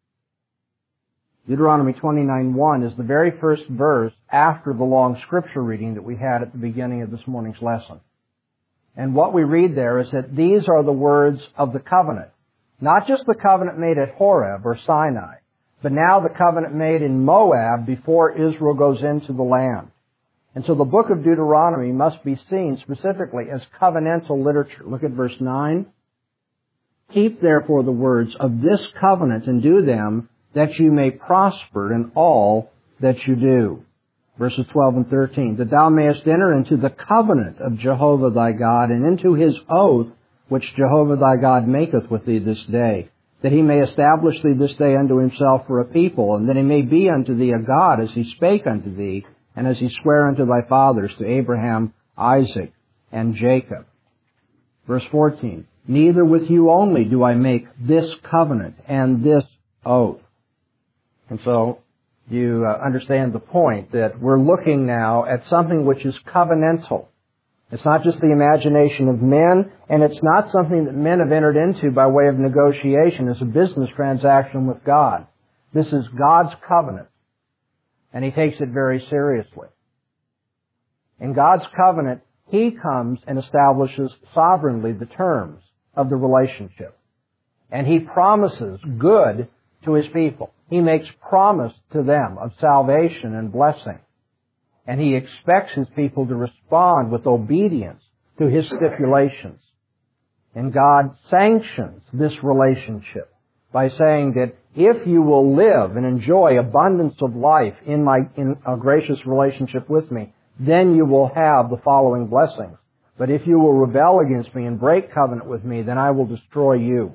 Deuteronomy 29:1 is the very first verse after the long scripture reading that we had at the beginning of this morning's lesson. And what we read there is that these are the words of the covenant. Not just the covenant made at Horeb or Sinai, but now the covenant made in Moab before Israel goes into the land. And so the book of Deuteronomy must be seen specifically as covenantal literature. Look at verse 9. Keep therefore the words of this covenant and do them, that you may prosper in all that you do. Verses 12 and 13. That thou mayest enter into the covenant of Jehovah thy God, and into his oath which Jehovah thy God maketh with thee this day, that he may establish thee this day unto himself for a people, and that he may be unto thee a God, as he spake unto thee, and as he sware unto thy fathers, to Abraham, Isaac, and Jacob. Verse 14. Neither with you only do I make this covenant and this oath. And so you understand the point that we're looking now at something which is covenantal. It's not just the imagination of men, and it's not something that men have entered into by way of negotiation as a business transaction with God. This is God's covenant, and he takes it very seriously. In God's covenant, he comes and establishes sovereignly the terms of the relationship. And he promises good to his people. He makes promise to them of salvation and blessing. And he expects his people to respond with obedience to his stipulations. And God sanctions this relationship by saying that if you will live and enjoy abundance of life in a gracious relationship with me, then you will have the following blessings. But if you will rebel against me and break covenant with me, then I will destroy you.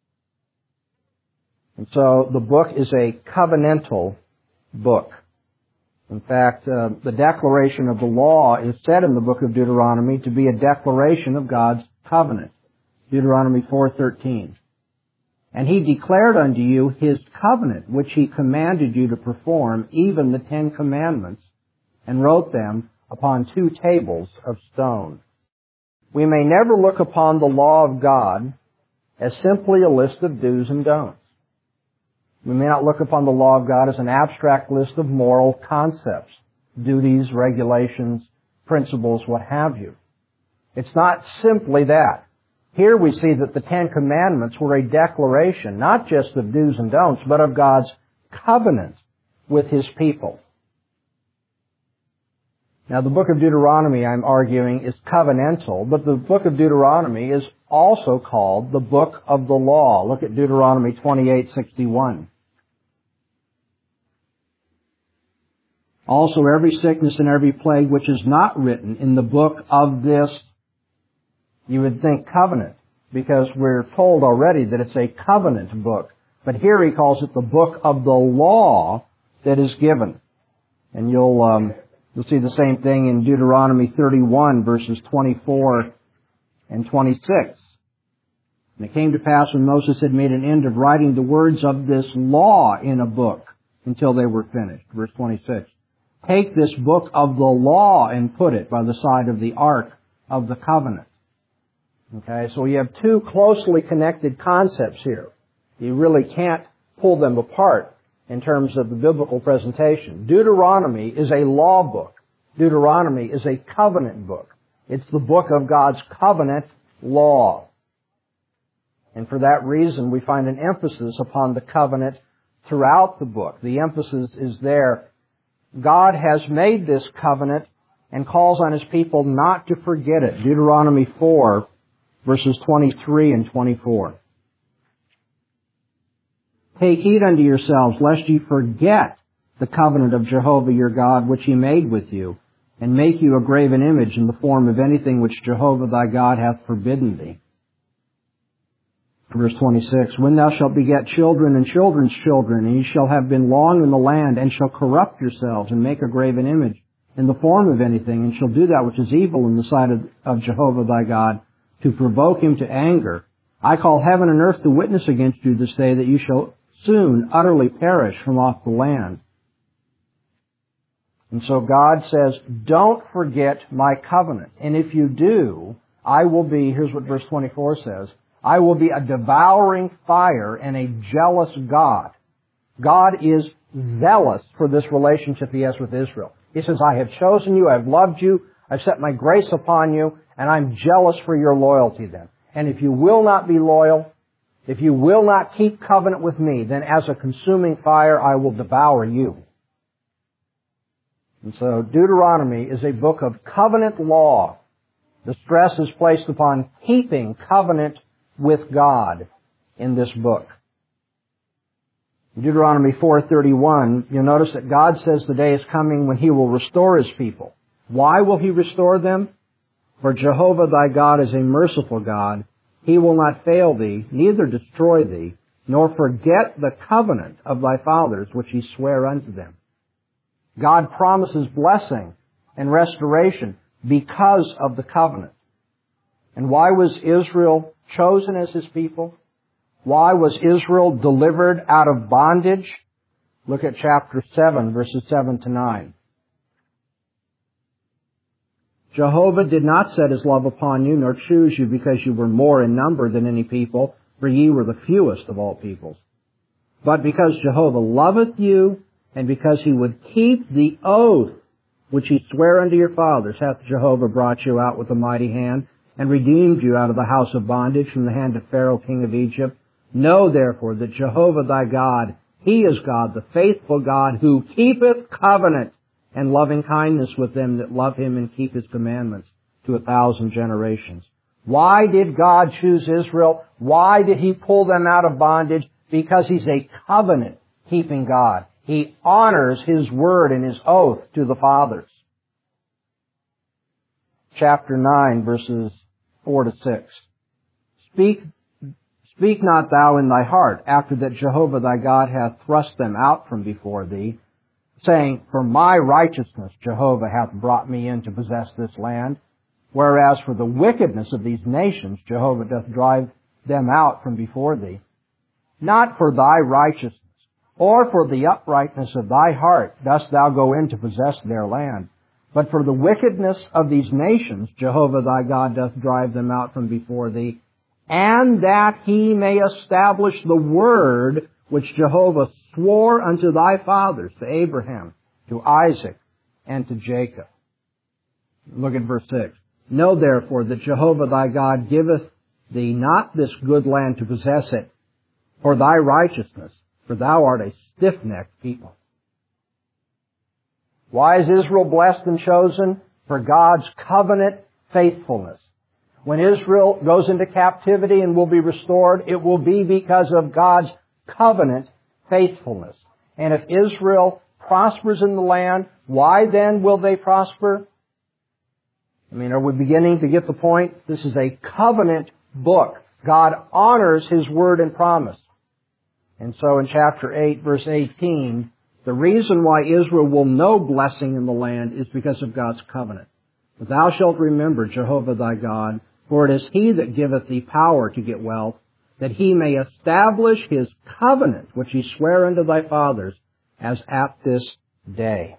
And so the book is a covenantal book. In fact, the declaration of the law is said in the book of Deuteronomy to be a declaration of God's covenant. Deuteronomy 4:13. And he declared unto you his covenant, which he commanded you to perform, even the 10 commandments, and wrote them upon 2 tables of stone. We may never look upon the law of God as simply a list of do's and don'ts. We may not look upon the law of God as an abstract list of moral concepts, duties, regulations, principles, what have you. It's not simply that. Here we see that the 10 commandments were a declaration, not just of do's and don'ts, but of God's covenant with his people. Now, the book of Deuteronomy, I'm arguing, is covenantal, but the book of Deuteronomy is also called the book of the law. Look at Deuteronomy 28:61. Also, every sickness and every plague which is not written in the book of this, you would think covenant, because we're told already that it's a covenant book. But here he calls it the book of the law that is given. And you'll see the same thing in Deuteronomy 31, verses 24 and 26. And it came to pass when Moses had made an end of writing the words of this law in a book until they were finished. Verse 26. Take this book of the law and put it by the side of the ark of the covenant. Okay, so we have 2 closely connected concepts here. You really can't pull them apart in terms of the biblical presentation. Deuteronomy is a law book. Deuteronomy is a covenant book. It's the book of God's covenant law. And for that reason, we find an emphasis upon the covenant throughout the book. The emphasis is there. God has made this covenant and calls on his people not to forget it. Deuteronomy 4, verses 23 and 24. Take heed unto yourselves, lest ye forget the covenant of Jehovah your God, which he made with you, and make you a graven image in the form of anything which Jehovah thy God hath forbidden thee. Verse 26, when thou shalt beget children and children's children, and ye shall have been long in the land, and shall corrupt yourselves, and make a graven image in the form of anything, and shall do that which is evil in the sight of Jehovah thy God, to provoke him to anger, I call heaven and earth to witness against you this day, that you shall soon utterly perish from off the land. And so God says, don't forget my covenant. And if you do, I will be, here's what verse 24 says, I will be a devouring fire and a jealous God. God is zealous for this relationship He has with Israel. He says, I have chosen you, I've loved you, I've set my grace upon you, and I'm jealous for your loyalty then. And if you will not be loyal, if you will not keep covenant with me, then as a consuming fire I will devour you. And so Deuteronomy is a book of covenant law. The stress is placed upon keeping covenant with God in this book. In Deuteronomy 4:31, you'll notice that God says the day is coming when He will restore His people. Why will He restore them? For Jehovah thy God is a merciful God. He will not fail thee, neither destroy thee, nor forget the covenant of thy fathers which He sware unto them. God promises blessing and restoration because of the covenant. And why was Israel chosen as His people? Why was Israel delivered out of bondage? Look at chapter 7, verses 7 to 9. Jehovah did not set His love upon you, nor choose you because you were more in number than any people, for ye were the fewest of all peoples. But because Jehovah loveth you, and because He would keep the oath which He sware unto your fathers, hath Jehovah brought you out with a mighty hand, and redeemed you out of the house of bondage from the hand of Pharaoh king of Egypt. Know therefore that Jehovah thy God, He is God, the faithful God, who keepeth covenant and loving kindness with them that love Him and keep His commandments to 1,000 generations. Why did God choose Israel? Why did He pull them out of bondage? Because He's a covenant-keeping God. He honors His word and His oath to the fathers. Chapter 9, verses 4 to 6. Speak not thou in thy heart, after that Jehovah thy God hath thrust them out from before thee, saying, For my righteousness Jehovah hath brought me in to possess this land, whereas for the wickedness of these nations Jehovah doth drive them out from before thee. Not for thy righteousness, or for the uprightness of thy heart dost thou go in to possess their land, but for the wickedness of these nations Jehovah thy God doth drive them out from before thee, and that He may establish the word which Jehovah swore unto thy fathers, to Abraham, to Isaac, and to Jacob. Look at verse 6. Know therefore that Jehovah thy God giveth thee not this good land to possess it for thy righteousness, for thou art a stiff-necked people. Why is Israel blessed and chosen? For God's covenant faithfulness. When Israel goes into captivity and will be restored, it will be because of God's covenant faithfulness. And if Israel prospers in the land, why then will they prosper? Are we beginning to get the point? This is a covenant book. God honors His word and promise. And so in chapter 8, verse 18, the reason why Israel will know blessing in the land is because of God's covenant. But thou shalt remember Jehovah thy God, for it is He that giveth thee power to get wealth, that He may establish His covenant, which He sware unto thy fathers, as at this day.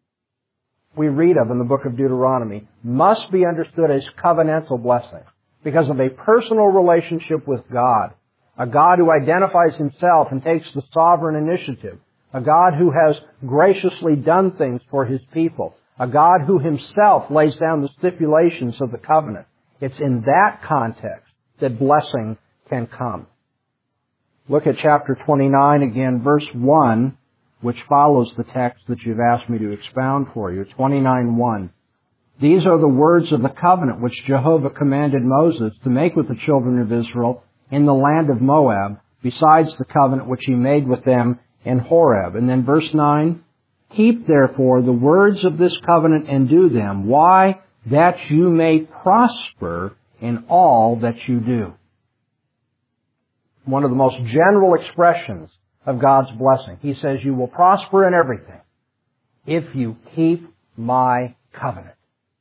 We read of in the book of Deuteronomy must be understood as covenantal blessing because of a personal relationship with God, a God who identifies Himself and takes the sovereign initiative, a God who has graciously done things for His people, a God who Himself lays down the stipulations of the covenant. It's in that context that blessing can come. Look at chapter 29 again, verse 1, which follows the text that you've asked me to expound for you. 29:1. These are the words of the covenant which Jehovah commanded Moses to make with the children of Israel in the land of Moab, besides the covenant which He made with them in Horeb. And then verse 9, Keep therefore the words of this covenant and do them. Why? That you may prosper in all that you do. One of the most general expressions of God's blessing. He says, you will prosper in everything if you keep my covenant.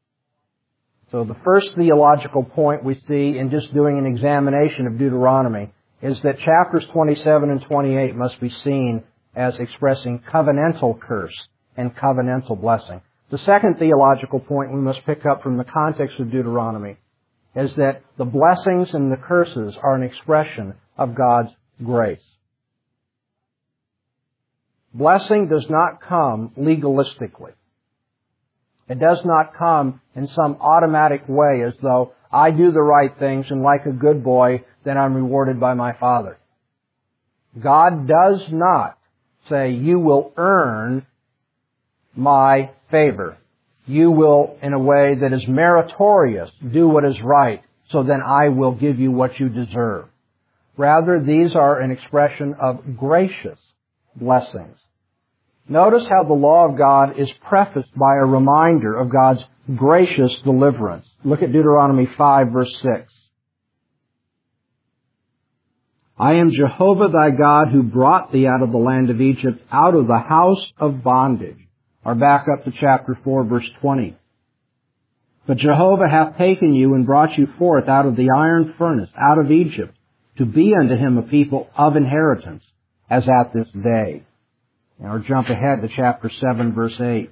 So the first theological point we see in just doing an examination of Deuteronomy is that chapters 27 and 28 must be seen as expressing covenantal curse and covenantal blessing. The second theological point we must pick up from the context of Deuteronomy is that the blessings and the curses are an expression of God's grace. Blessing does not come legalistically. It does not come in some automatic way as though I do the right things and like a good boy, then I'm rewarded by my Father. God does not say, you will earn my favor. You will, in a way that is meritorious, do what is right, so then I will give you what you deserve. Rather, these are an expression of gracious blessings. Notice how the law of God is prefaced by a reminder of God's gracious deliverance. Look at Deuteronomy 5, verse 6. I am Jehovah thy God who brought thee out of the land of Egypt, out of the house of bondage. Or back up to chapter 4, verse 20. But Jehovah hath taken you and brought you forth out of the iron furnace, out of Egypt, to be unto him a people of inheritance, as at this day. Now jump ahead to chapter 7, verse 8.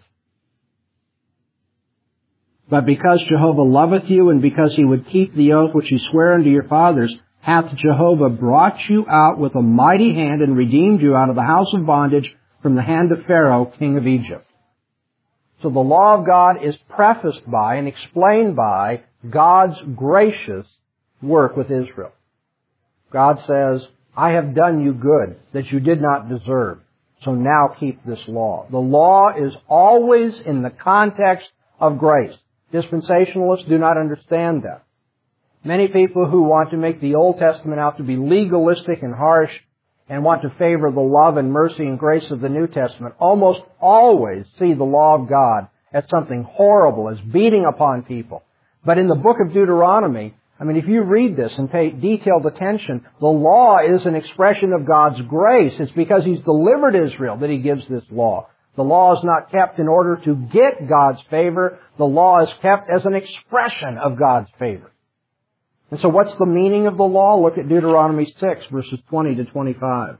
But because Jehovah loveth you, and because he would keep the oath which he sware unto your fathers, hath Jehovah brought you out with a mighty hand, and redeemed you out of the house of bondage from the hand of Pharaoh, king of Egypt. So the law of God is prefaced by and explained by God's gracious work with Israel. God says, I have done you good that you did not deserve, so now keep this law. The law is always in the context of grace. Dispensationalists do not understand that. Many people who want to make the Old Testament out to be legalistic and harsh and want to favor the love and mercy and grace of the New Testament almost always see the law of God as something horrible, as beating upon people. But in the book of Deuteronomy, if you read this and pay detailed attention, the law is an expression of God's grace. It's because He's delivered Israel that He gives this law. The law is not kept in order to get God's favor. The law is kept as an expression of God's favor. And so what's the meaning of the law? Look at Deuteronomy 6, verses 20 to 25.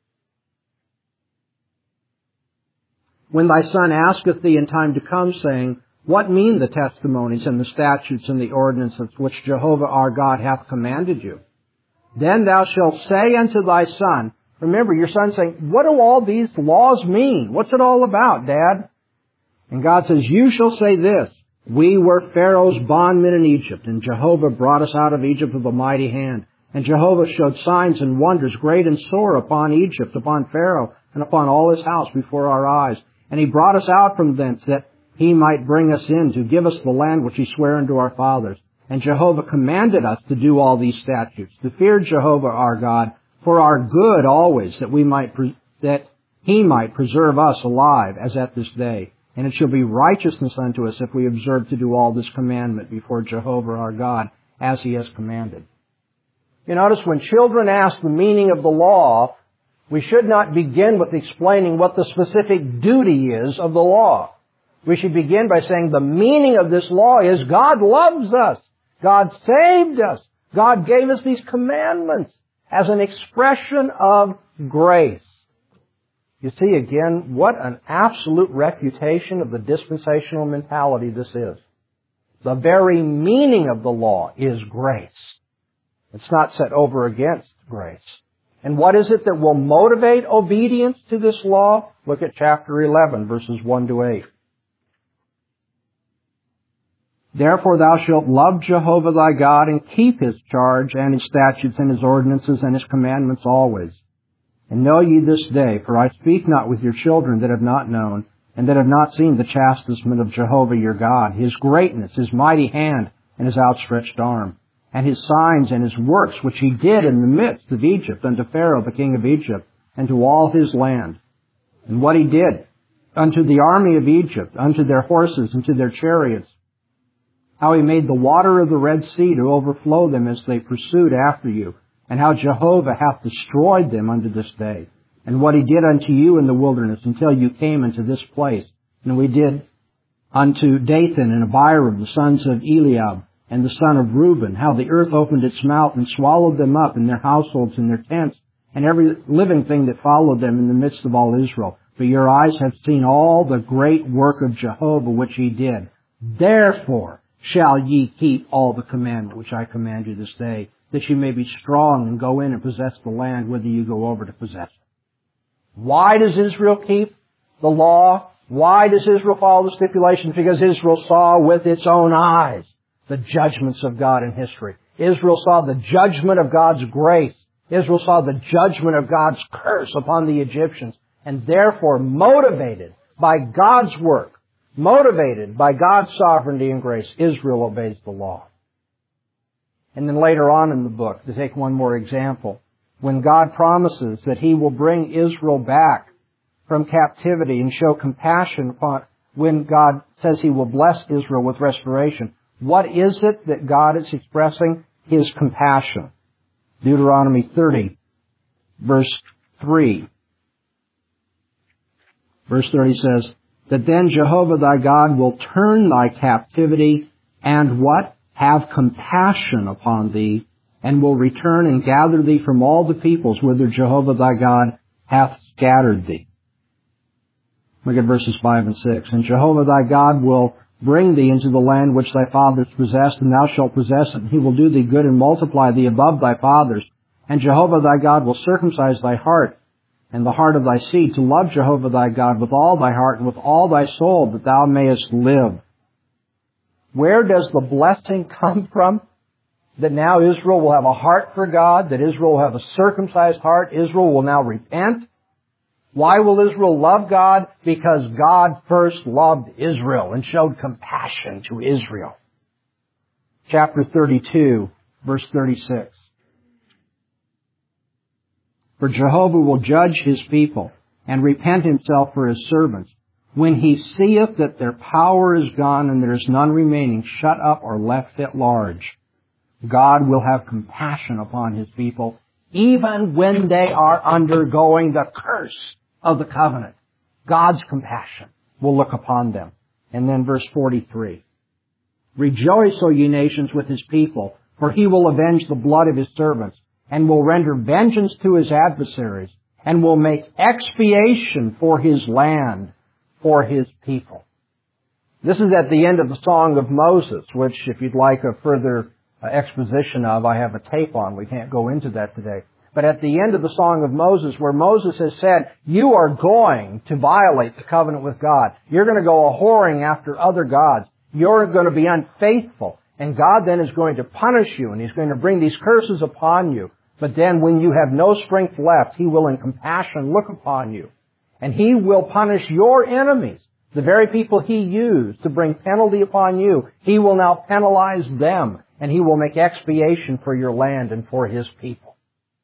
When thy son asketh thee in time to come, saying, what mean the testimonies and the statutes and the ordinances which Jehovah our God hath commanded you? Then thou shalt say unto thy son, remember, your son's saying, what do all these laws mean? What's it all about, Dad? And God says, you shall say this, we were Pharaoh's bondmen in Egypt, and Jehovah brought us out of Egypt with a mighty hand. And Jehovah showed signs and wonders great and sore upon Egypt, upon Pharaoh, and upon all his house before our eyes. And he brought us out from thence, that he might bring us in to give us the land which he sware unto our fathers. And Jehovah commanded us to do all these statutes, to fear Jehovah our God, for our good always, that he might preserve us alive, as at this day. And it shall be righteousness unto us if we observe to do all this commandment before Jehovah our God, as he has commanded. You notice when children ask the meaning of the law, we should not begin with explaining what the specific duty is of the law. We should begin by saying the meaning of this law is God loves us. God saved us. God gave us these commandments as an expression of grace. You see again what an absolute refutation of the dispensational mentality this is. The very meaning of the law is grace. It's not set over against grace. And what is it that will motivate obedience to this law? Look at chapter 11, verses 1 to 8. Therefore thou shalt love Jehovah thy God, and keep his charge, and his statutes, and his ordinances, and his commandments always. And know ye this day, for I speak not with your children that have not known, and that have not seen the chastisement of Jehovah your God, his greatness, his mighty hand, and his outstretched arm, and his signs and his works which he did in the midst of Egypt unto Pharaoh the king of Egypt, and to all his land. And what he did unto the army of Egypt, unto their horses, and to their chariots, how he made the water of the Red Sea to overflow them as they pursued after you, and how Jehovah hath destroyed them unto this day, and what he did unto you in the wilderness until you came into this place. And we did unto Dathan and Abiram, the sons of Eliab, and the son of Reuben, how the earth opened its mouth and swallowed them up in their households and their tents, and every living thing that followed them in the midst of all Israel. For your eyes have seen all the great work of Jehovah which he did. Therefore shall ye keep all the commandment which I command you this day, that ye may be strong and go in and possess the land whither you go over to possess it. Why does Israel keep the law? Why does Israel follow the stipulations? Because Israel saw with its own eyes the judgments of God in history. Israel saw the judgment of God's grace. Israel saw the judgment of God's curse upon the Egyptians. And therefore, motivated by God's work, motivated by God's sovereignty and grace, Israel obeys the law. And then later on in the book, to take one more example, when God promises that He will bring Israel back from captivity and show compassion upon, when God says He will bless Israel with restoration, what is it that God is expressing? His compassion. Deuteronomy 30, verse 3. Verse 30 says, that then Jehovah thy God will turn thy captivity and what? Have compassion upon thee, and will return and gather thee from all the peoples whither Jehovah thy God hath scattered thee. Look at verses 5 and 6. And Jehovah thy God will bring thee into the land which thy fathers possessed, and thou shalt possess it, and He will do thee good and multiply thee above thy fathers. And Jehovah thy God will circumcise thy heart and the heart of thy seed, to love Jehovah thy God with all thy heart and with all thy soul, that thou mayest live. Where does the blessing come from? That now Israel will have a heart for God, that Israel will have a circumcised heart, Israel will now repent. Why will Israel love God? Because God first loved Israel and showed compassion to Israel. Chapter 32, verse 36. For Jehovah will judge His people and repent Himself for His servants, when He seeth that their power is gone and there is none remaining, shut up or left at large. God will have compassion upon His people, even when they are undergoing the curse of the covenant. God's compassion will look upon them. And then verse 43. Rejoice, O ye nations, with His people, for He will avenge the blood of His servants, and will render vengeance to His adversaries, and will make expiation for His land, for His people. This is at the end of the Song of Moses, which, if you'd like a further exposition of, I have a tape on. We can't go into that today. But at the end of the Song of Moses, where Moses has said, you are going to violate the covenant with God. You're going to go a-whoring after other gods. You're going to be unfaithful. And God then is going to punish you, and He's going to bring these curses upon you. But then when you have no strength left, He will in compassion look upon you. And He will punish your enemies, the very people He used to bring penalty upon you. He will now penalize them, and He will make expiation for your land and for His people.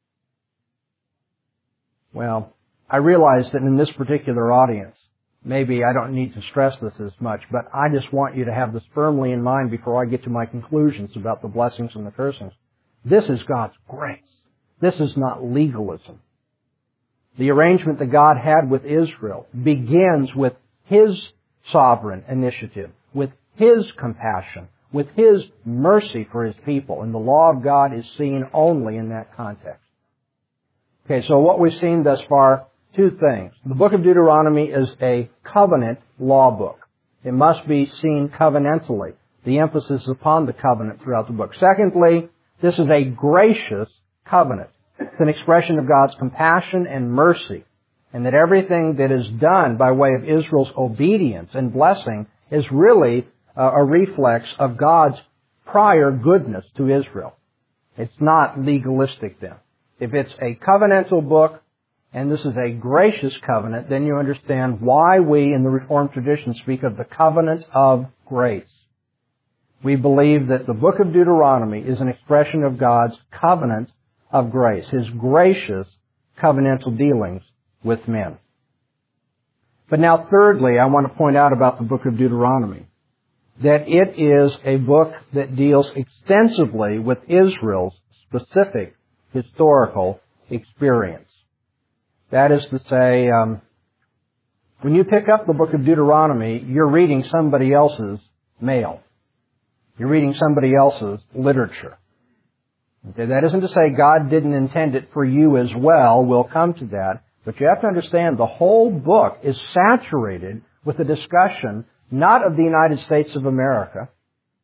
Well, I realize that in this particular audience, maybe I don't need to stress this as much, but I just want you to have this firmly in mind before I get to my conclusions about the blessings and the cursings. This is God's grace. This is not legalism. The arrangement that God had with Israel begins with His sovereign initiative, with His compassion, with His mercy for His people, and the law of God is seen only in that context. Okay, so what we've seen thus far, two things. The book of Deuteronomy is a covenant law book. It must be seen covenantally. The emphasis is upon the covenant throughout the book. Secondly, this is a gracious covenant. It's an expression of God's compassion and mercy, and that everything that is done by way of Israel's obedience and blessing is really a reflex of God's prior goodness to Israel. It's not legalistic then. If it's a covenantal book, and this is a gracious covenant, then you understand why we in the Reformed tradition speak of the covenant of grace. We believe that the book of Deuteronomy is an expression of God's covenant of grace, His gracious covenantal dealings with men. But now thirdly, I want to point out about the book of Deuteronomy that it is a book that deals extensively with Israel's specific historical experience. That is to say, when you pick up the book of Deuteronomy, you're reading somebody else's mail. You're reading somebody else's literature. Okay, that isn't to say God didn't intend it for you as well. We'll come to that. But you have to understand the whole book is saturated with a discussion not of the United States of America.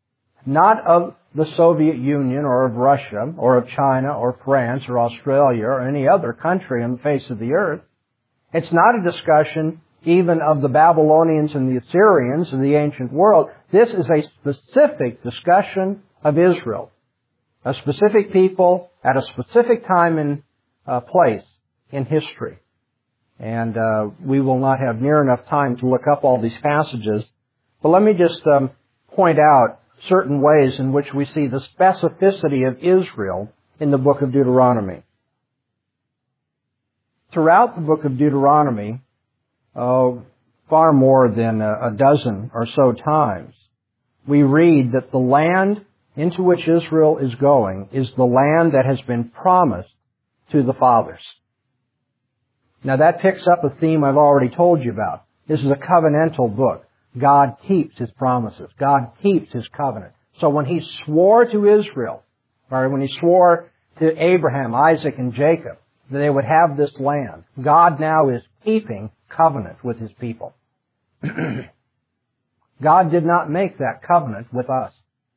not of the Soviet Union or of Russia or of China or France or Australia or any other country on the face of the earth. It's not a discussion even of the Babylonians and the Assyrians in the ancient world. This is a specific discussion of Israel, a specific people at a specific time and place in history. And we will not have near enough time to look up all these passages. But let me just point out certain ways in which we see the specificity of Israel in the book of Deuteronomy. Throughout the book of Deuteronomy, far more than a dozen or so times, we read that the land into which Israel is going is the land that has been promised to the fathers. Now that picks up a theme I've already told you about. This is a covenantal book. God keeps His promises. God keeps His covenant. So when He swore to Israel, or when He swore to Abraham, Isaac, and Jacob, that they would have this land, God now is keeping covenant with His people. God did not make that covenant with us.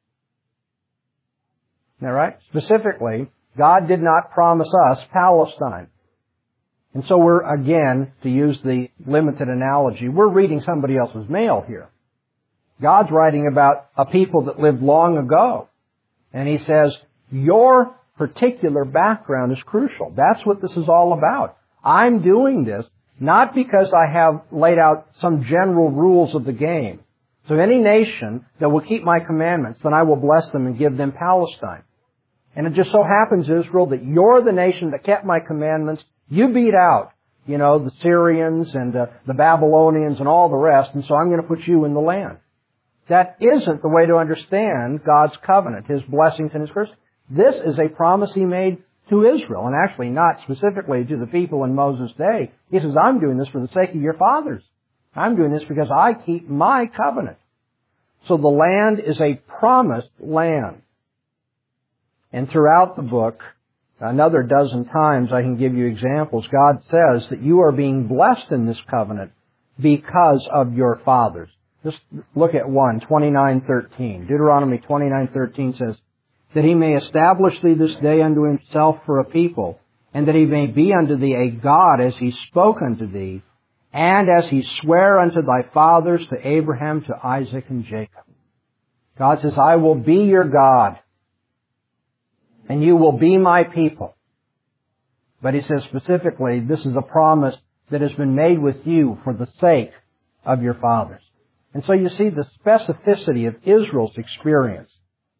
All right? Specifically, God did not promise us Palestine. And so we're, again, to use the limited analogy, we're reading somebody else's mail here. God's writing about a people that lived long ago. And He says, your particular background is crucial. That's what this is all about. I'm doing this not because I have laid out some general rules of the game. So any nation that will keep my commandments, then I will bless them and give them Palestine. And it just so happens, Israel, that you're the nation that kept my commandments. You beat out, the Syrians and the Babylonians and all the rest, and so I'm going to put you in the land. That isn't the way to understand God's covenant, His blessings and His curses. This is a promise He made to Israel, and actually not specifically to the people in Moses' day. He says, I'm doing this for the sake of your fathers. I'm doing this because I keep my covenant. So the land is a promised land. And throughout the book, another dozen times I can give you examples, God says that you are being blessed in this covenant because of your fathers. Just look at 29:13. Deuteronomy 29:13 says, that He may establish thee this day unto Himself for a people, and that He may be unto thee a God as He spoke unto thee, and as He sware unto thy fathers, to Abraham, to Isaac, and Jacob. God says, I will be your God, and you will be my people. But He says specifically, this is a promise that has been made with you for the sake of your fathers. And so you see the specificity of Israel's experience.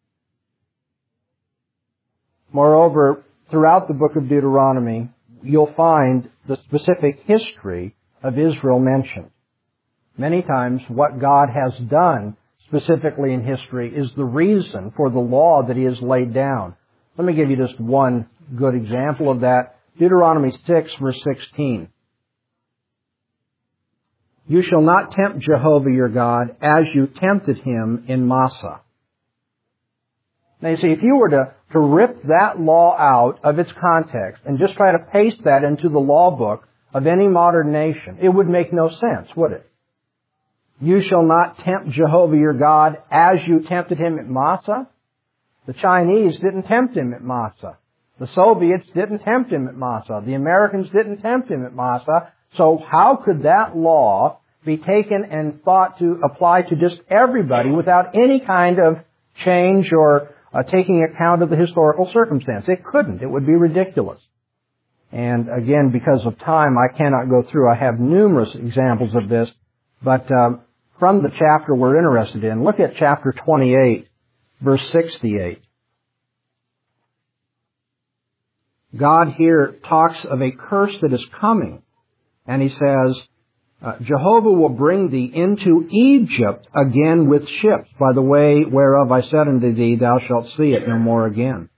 Moreover, throughout the book of Deuteronomy, you'll find the specific history of Israel mentioned. Many times what God has done specifically in history is the reason for the law that He has laid down. Let me give you just one good example of that. Deuteronomy 6, verse 16. You shall not tempt Jehovah your God as you tempted Him in Massah. Now you see, if you were to rip that law out of its context and just try to paste that into the law book of any modern nation, it would make no sense, would it? You shall not tempt Jehovah your God as you tempted Him at Massah. The Chinese didn't tempt Him at Massah. The Soviets didn't tempt Him at Massah. The Americans didn't tempt Him at Massah. So how could that law be taken and thought to apply to just everybody without any kind of change or taking account of the historical circumstance? It couldn't. It would be ridiculous. And again, because of time, I cannot go through. I have numerous examples of this. But from the chapter we're interested in, look at chapter 28, verse 68. God here talks of a curse that is coming. And He says, Jehovah will bring thee into Egypt again with ships, by the way whereof I said unto thee, thou shalt see it no more again.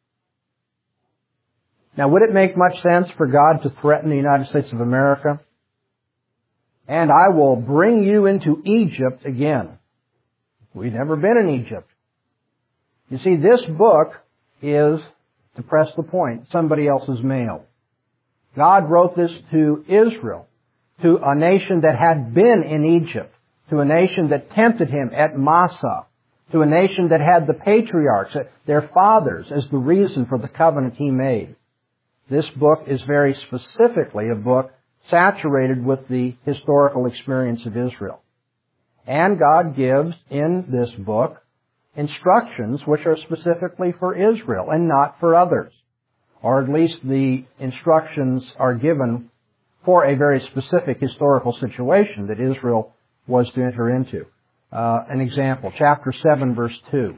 Now, would it make much sense for God to threaten the United States of America? And I will bring you into Egypt again. We've never been in Egypt. You see, this book is, to press the point, somebody else's mail. God wrote this to Israel, to a nation that had been in Egypt, to a nation that tempted Him at Massah, to a nation that had the patriarchs, their fathers, as the reason for the covenant He made. This book is very specifically a book saturated with the historical experience of Israel. And God gives in this book instructions which are specifically for Israel and not for others. Or at least the instructions are given for a very specific historical situation that Israel was to enter into. An example, chapter 7, verse 2.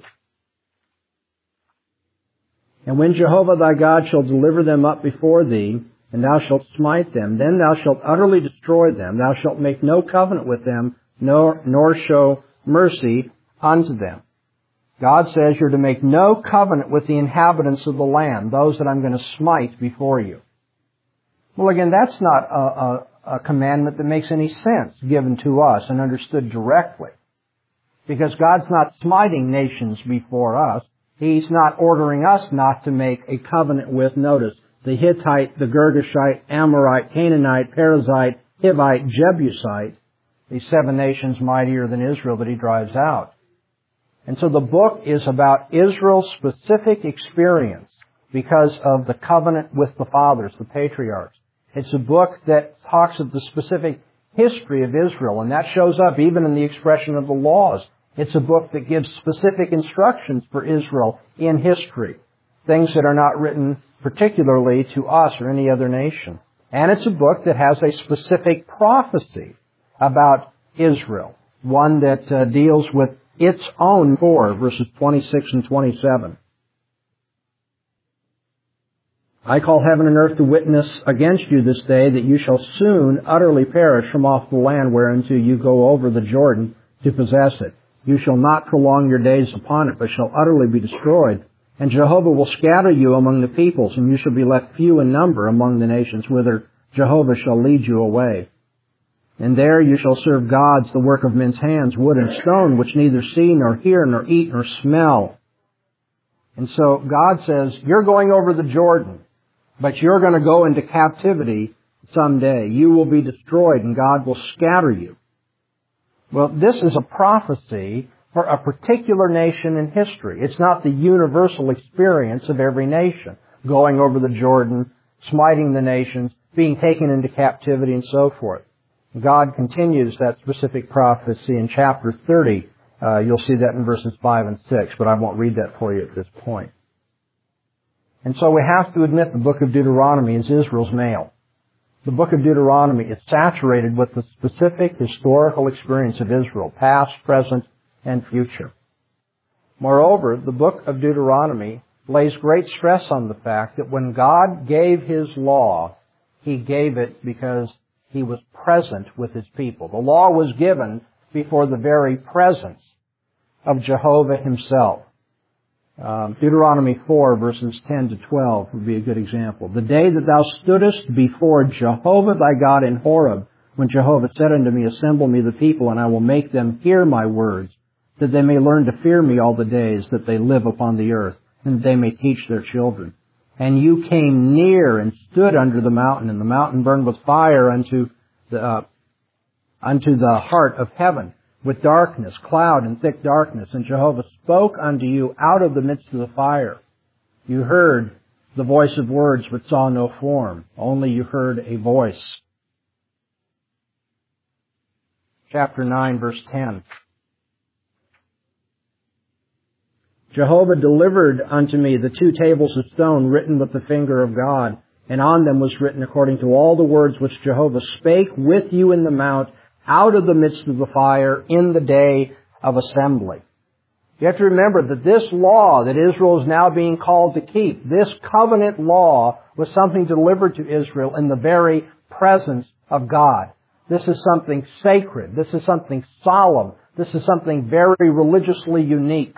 And when Jehovah thy God shall deliver them up before thee, and thou shalt smite them, then thou shalt utterly destroy them. Thou shalt make no covenant with them, nor show mercy unto them. God says you're to make no covenant with the inhabitants of the land, those that I'm going to smite before you. Well, again, that's not a commandment that makes any sense given to us and understood directly. Because God's not smiting nations before us. He's not ordering us not to make a covenant with, notice, the Hittite, the Girgashite, Amorite, Canaanite, Perizzite, Hivite, Jebusite, these 7 nations mightier than Israel that He drives out. And so the book is about Israel's specific experience because of the covenant with the fathers, the patriarchs. It's a book that talks of the specific history of Israel, and that shows up even in the expression of the laws. It's a book that gives specific instructions for Israel in history, things that are not written particularly to us or any other nation. And it's a book that has a specific prophecy about Israel, one that deals with its own core, verses 26 and 27. I call heaven and earth to witness against you this day that you shall soon utterly perish from off the land whereunto you go over the Jordan to possess it. You shall not prolong your days upon it, but shall utterly be destroyed. And Jehovah will scatter you among the peoples, and you shall be left few in number among the nations, whither Jehovah shall lead you away. And there you shall serve gods, the work of men's hands, wood and stone, which neither see, nor hear, nor eat, nor smell. And so God says, you're going over the Jordan, but you're going to go into captivity someday. You will be destroyed, and God will scatter you. Well, this is a prophecy for a particular nation in history. It's not the universal experience of every nation, going over the Jordan, smiting the nations, being taken into captivity, and so forth. God continues that specific prophecy in chapter 30. You'll see that in verses 5 and 6, but I won't read that for you at this point. And so we have to admit the book of Deuteronomy is Israel's mail. The book of Deuteronomy is saturated with the specific historical experience of Israel, past, present, and future. Moreover, the book of Deuteronomy lays great stress on the fact that when God gave His law, He gave it because He was present with His people. The law was given before the very presence of Jehovah Himself. Deuteronomy 4, verses 10 to 12 would be a good example. The day that thou stoodest before Jehovah thy God in Horeb, when Jehovah said unto me, assemble me the people, and I will make them hear my words, that they may learn to fear me all the days that they live upon the earth, and that they may teach their children. And you came near and stood under the mountain, and the mountain burned with fire unto the heart of heaven, with darkness, cloud and thick darkness. And Jehovah spoke unto you out of the midst of the fire. You heard the voice of words, but saw no form. Only you heard a voice. Chapter 9, verse 10. Jehovah delivered unto me the 2 tables of stone written with the finger of God, and on them was written according to all the words which Jehovah spake with you in the mount, out of the midst of the fire, in the day of assembly. You have to remember that this law that Israel is now being called to keep, this covenant law, was something delivered to Israel in the very presence of God. This is something sacred. This is something solemn. This is something very religiously unique.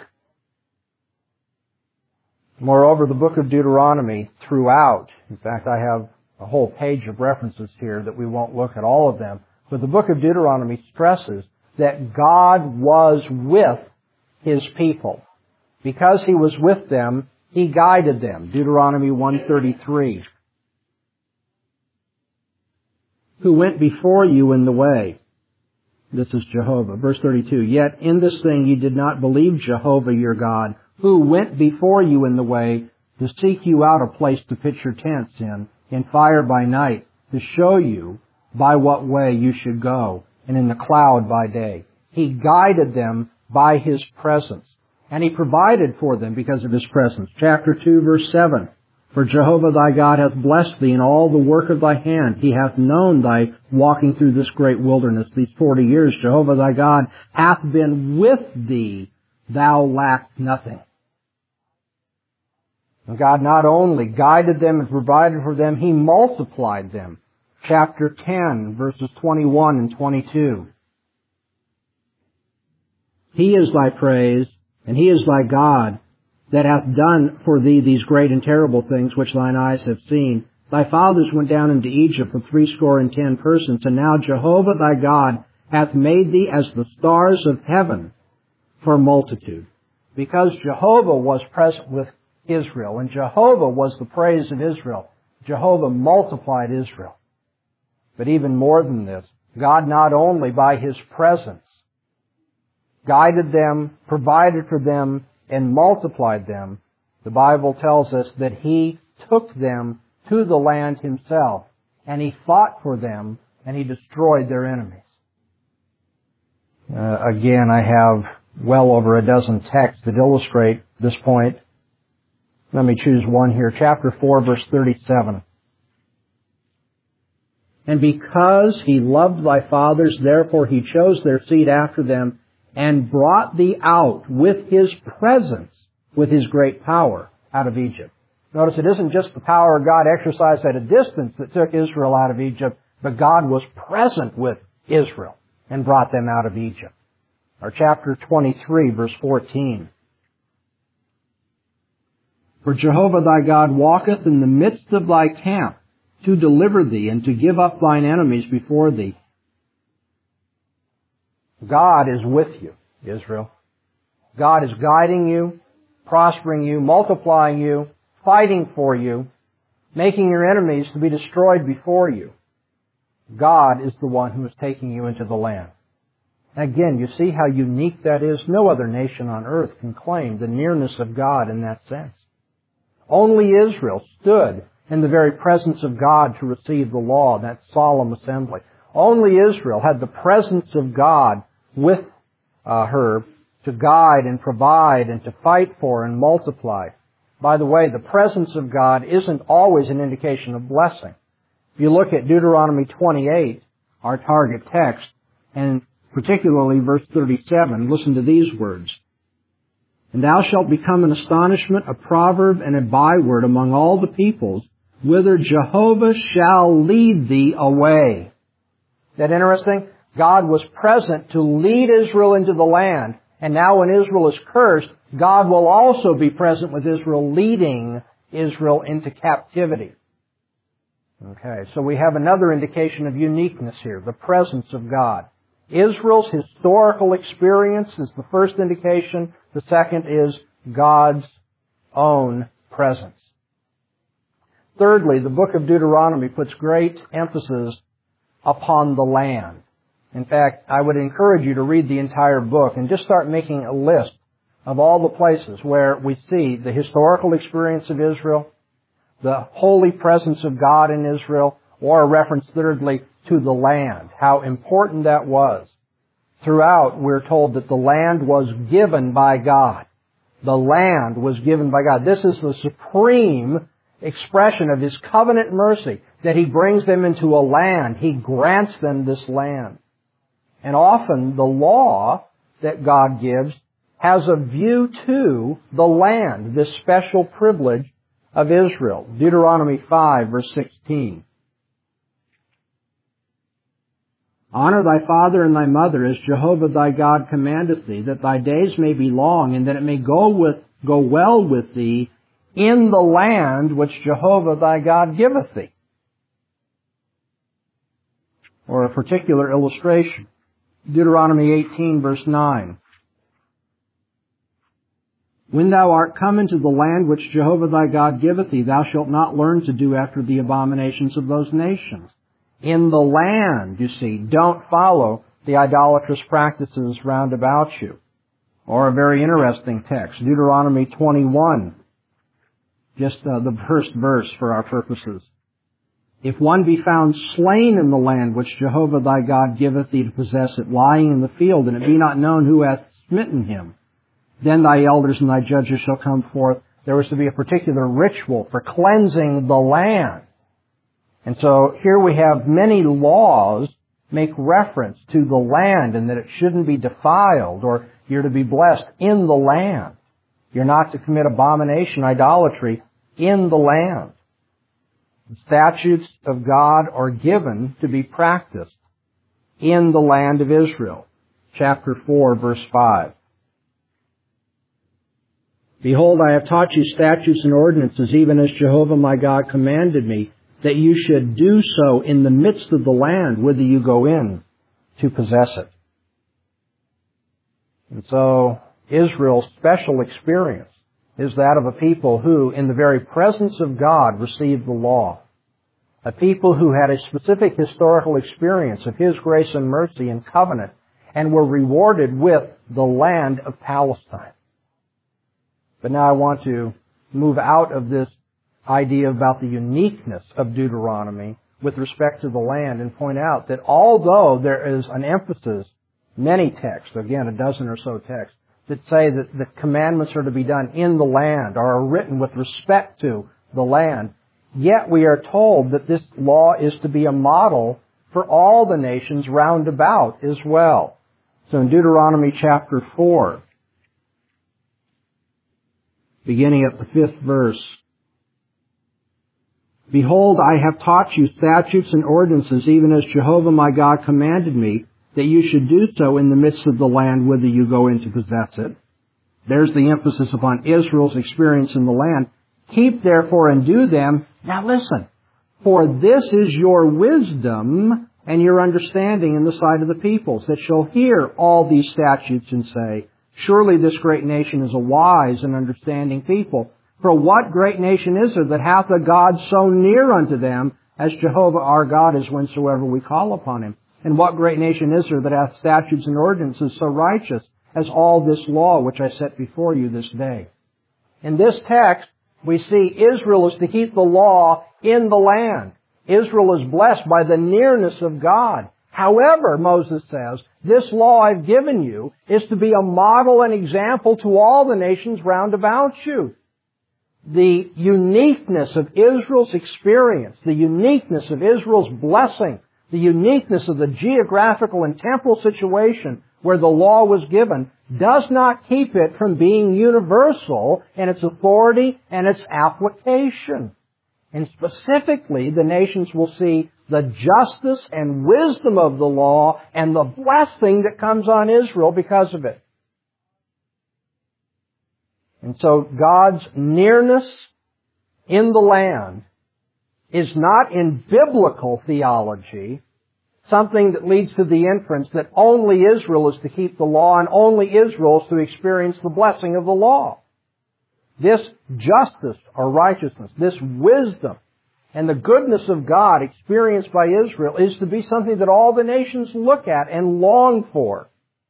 Moreover, the book of Deuteronomy throughout, in fact, I have a whole page of references here that we won't look at all of them, but the book of Deuteronomy stresses that God was with His people. Because He was with them, He guided them. Deuteronomy 1:33. Who went before you in the way, This is Jehovah. Verse 32, yet in this thing ye did not believe Jehovah your God, who went before you in the way to seek you out a place to pitch your tents in fire by night, to show you by what way you should go, and in the cloud by day. He guided them by His presence, and He provided for them because of His presence. Chapter 2, verse 7. For Jehovah thy God hath blessed thee in all the work of thy hand. He hath known thy walking through this great wilderness these 40 years. Jehovah thy God hath been with thee. Thou lacked nothing. And God not only guided them and provided for them, He multiplied them. Chapter 10, verses 21 and 22. He is thy praise, and He is thy God, that hath done for thee these great and terrible things which thine eyes have seen. Thy fathers went down into Egypt with 70 persons, and now Jehovah thy God hath made thee as the stars of heaven for multitude. Because Jehovah was present with Israel, and Jehovah was the praise of Israel, Jehovah multiplied Israel. But even more than this, God not only by His presence guided them, provided for them, and multiplied them, the Bible tells us that He took them to the land Himself, and He fought for them, and He destroyed their enemies. Again, I have well over a dozen texts that illustrate this point. Let me choose one here. Chapter 4, verse 37. And because He loved thy fathers, therefore He chose their seed after them, and brought thee out with His presence, with His great power, out of Egypt. Notice it isn't just the power God exercised at a distance that took Israel out of Egypt, but God was present with Israel and brought them out of Egypt. Or chapter 23, verse 14. For Jehovah thy God walketh in the midst of thy camp, to deliver thee, and to give up thine enemies before thee. God is with you, Israel. God is guiding you, prospering you, multiplying you, fighting for you, making your enemies to be destroyed before you. God is the one who is taking you into the land. Again, you see how unique that is? No other nation on earth can claim the nearness of God in that sense. Only Israel stood in the very presence of God to receive the law, that solemn assembly. Only Israel had the presence of God with her to guide and provide and to fight for and multiply. By the way, the presence of God isn't always an indication of blessing. If you look at Deuteronomy 28, our target text, and particularly verse 37, listen to these words. And thou shalt become an astonishment, a proverb, and a byword among all the peoples, whither Jehovah shall lead thee away. Isn't that interesting? God was present to lead Israel into the land, and now when Israel is cursed, God will also be present with Israel, leading Israel into captivity. Okay, so we have another indication of uniqueness here, the presence of God. Israel's historical experience is the first indication. The second is God's own presence. Thirdly, the book of Deuteronomy puts great emphasis upon the land. In fact, I would encourage you to read the entire book and just start making a list of all the places where we see the historical experience of Israel, the holy presence of God in Israel, or a reference, thirdly, to the land, how important that was. Throughout, we're told that the land was given by God. The land was given by God. This is the supreme expression of His covenant mercy, that He brings them into a land. He grants them this land. And often the law that God gives has a view to the land, this special privilege of Israel. Deuteronomy 5, verse 16. Honor thy father and thy mother, as Jehovah thy God commandeth thee, that thy days may be long, and that it may go well with thee in the land which Jehovah thy God giveth thee. Or a particular illustration. Deuteronomy 18, verse 9. When thou art come into the land which Jehovah thy God giveth thee, thou shalt not learn to do after the abominations of those nations. In the land, you see, don't follow the idolatrous practices round about you. Or a very interesting text, Deuteronomy 21, just the first verse for our purposes. If one be found slain in the land which Jehovah thy God giveth thee to possess it, lying in the field, and it be not known who hath smitten him, then thy elders and thy judges shall come forth. There was to be a particular ritual for cleansing the land. And so here we have many laws make reference to the land and that it shouldn't be defiled, or you're to be blessed in the land. You're not to commit abomination, idolatry in the land. The statutes of God are given to be practiced in the land of Israel. Chapter 4, verse 5. Behold, I have taught you statutes and ordinances, even as Jehovah my God commanded me, that you should do so in the midst of the land whither you go in to possess it. And so Israel's special experience is that of a people who, in the very presence of God, received the law. A people who had a specific historical experience of His grace and mercy and covenant and were rewarded with the land of Palestine. But now I want to move out of this idea about the uniqueness of Deuteronomy with respect to the land and point out that although there is an emphasis, many texts, again a dozen or so texts, that say that the commandments are to be done in the land or are written with respect to the land, yet we are told that this law is to be a model for all the nations round about as well. So in Deuteronomy chapter 4, beginning at the 5th verse, Behold, I have taught you statutes and ordinances, even as Jehovah my God commanded me, that you should do so in the midst of the land whither you go in to possess it. There's the emphasis upon Israel's experience in the land. Keep therefore and do them. Now listen, for this is your wisdom and your understanding in the sight of the peoples, that shall hear all these statutes and say, Surely this great nation is a wise and understanding people. For what great nation is there that hath a God so near unto them as Jehovah our God is whensoever we call upon Him? And what great nation is there that hath statutes and ordinances so righteous as all this law which I set before you this day? In this text, we see Israel is to keep the law in the land. Israel is blessed by the nearness of God. However, Moses says, this law I've given you is to be a model and example to all the nations round about you. The uniqueness of Israel's experience, the uniqueness of Israel's blessing, the uniqueness of the geographical and temporal situation where the law was given does not keep it from being universal in its authority and its application. And specifically, the nations will see the justice and wisdom of the law and the blessing that comes on Israel because of it. And so God's nearness in the land is not in biblical theology something that leads to the inference that only Israel is to keep the law and only Israel is to experience the blessing of the law. This justice or righteousness, this wisdom and the goodness of God experienced by Israel is to be something that all the nations look at and long for.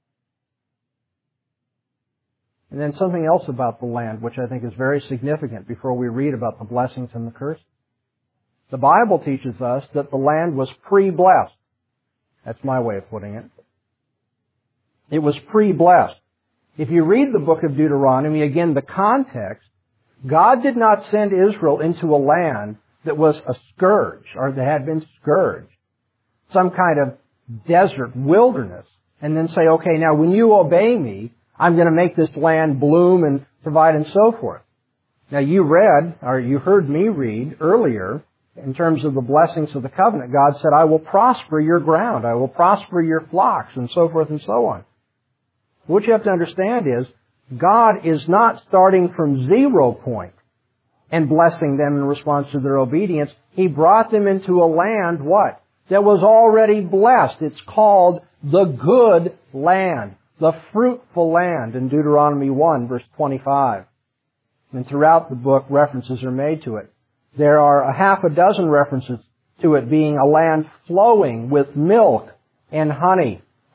And then something else about the land, which I think is very significant before we read about the blessings and the curses. The Bible teaches us that the land was pre-blessed. That's my way of putting it. It was pre-blessed. If you read the book of Deuteronomy, again, the context, God did not send Israel into a land that was a scourge, or that had been scourged. Some kind of desert wilderness. And then say, okay, now when you obey me, I'm going to make this land bloom and provide and so forth. Now you read, or you heard me read earlier, in terms of the blessings of the covenant, God said, I will prosper your ground, I will prosper your flocks, and so forth and so on. What you have to understand is, God is not starting from 0 point and blessing them in response to their obedience. He brought them into a land, what? That was already blessed. It's called the good land, the fruitful land in Deuteronomy 1, verse 25. And throughout the book, references are made to it. There are a half a dozen references to it being a land flowing with milk and honey,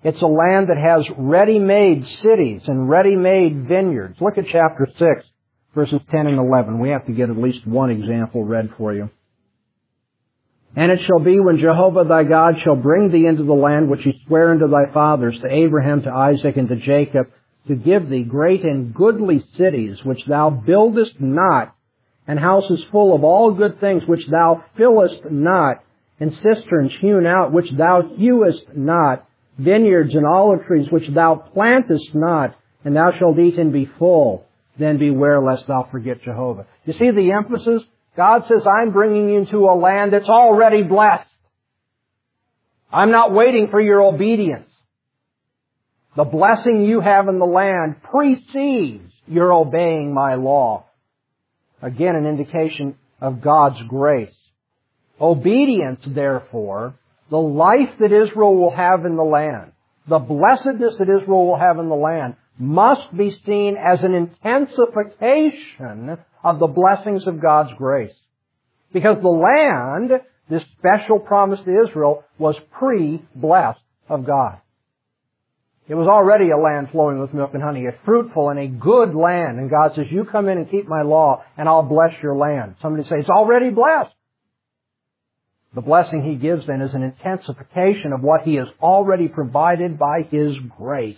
It's a land that has ready-made cities and ready-made vineyards. Look at chapter 6, verses 10 and 11. We have to get at least one example read for you. And it shall be when Jehovah thy God shall bring thee into the land which he sware unto thy fathers, to Abraham, to Isaac, and to Jacob, to give thee great and goodly cities, which thou buildest not, and houses full of all good things, which thou fillest not, and cisterns hewn out, which thou hewest not, vineyards and olive trees, which thou plantest not, and thou shalt eat and be full. Then beware lest thou forget Jehovah. You see the emphasis? God says, I'm bringing you into a land that's already blessed. I'm not waiting for your obedience. The blessing you have in the land precedes your obeying my law. Again, an indication of God's grace. Obedience, therefore, the life that Israel will have in the land, the blessedness that Israel will have in the land, must be seen as an intensification of the blessings of God's grace. Because the land, this special promise to Israel, was pre-blessed of God. It was already a land flowing with milk and honey, a fruitful and a good land. And God says, you come in and keep my law, and I'll bless your land. Somebody say, it's already blessed. The blessing He gives then is an intensification of what He has already provided by His grace.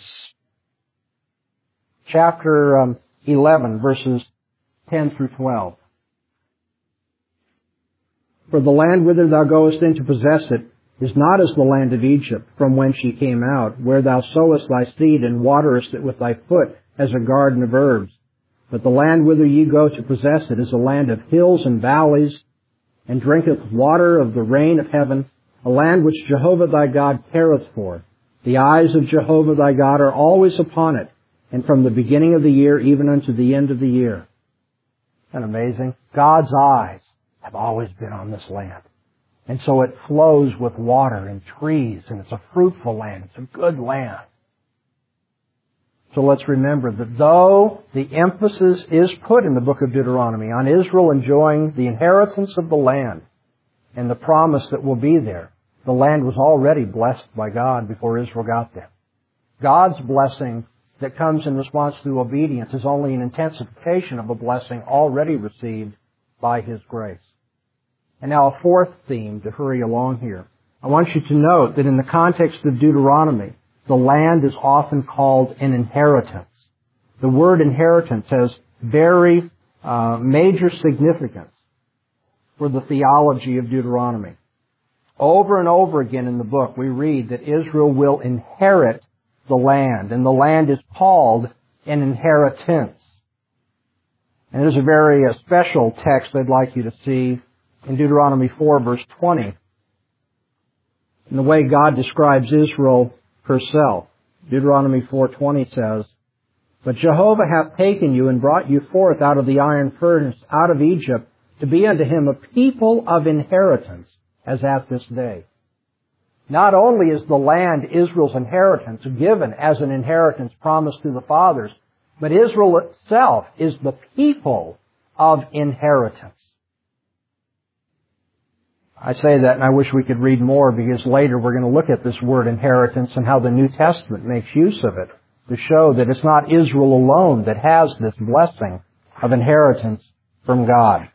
Chapter 11, verses 10 through 12. For the land whither thou goest in to possess it is not as the land of Egypt, from whence ye came out, where thou sowest thy seed and waterest it with thy foot as a garden of herbs. But the land whither ye go to possess it is a land of hills and valleys, and drinketh water of the rain of heaven, a land which Jehovah thy God careth for. The eyes of Jehovah thy God are always upon it, and from the beginning of the year even unto the end of the year. Isn't that amazing? God's eyes have always been on this land. And so it flows with water and trees, and it's a fruitful land. It's a good land. So let's remember that though the emphasis is put in the book of Deuteronomy on Israel enjoying the inheritance of the land and the promise that will be there, the land was already blessed by God before Israel got there. God's blessing that comes in response to obedience is only an intensification of a blessing already received by His grace. And now a fourth theme to hurry along here. I want you to note that in the context of Deuteronomy, the land is often called an inheritance. The word inheritance has very major significance for the theology of Deuteronomy. Over and over again in the book, we read that Israel will inherit the land, and the land is called an inheritance. And there's a very special text I'd like you to see in Deuteronomy 4, verse 20, in the way God describes Israel herself. Deuteronomy 4:20 says, But Jehovah hath taken you and brought you forth out of the iron furnace, out of Egypt, to be unto Him a people of inheritance, as at this day. Not only is the land Israel's inheritance given as an inheritance promised to the fathers, but Israel itself is the people of inheritance. I say that and I wish we could read more, because later we're going to look at this word inheritance and how the New Testament makes use of it to show that it's not Israel alone that has this blessing of inheritance from God.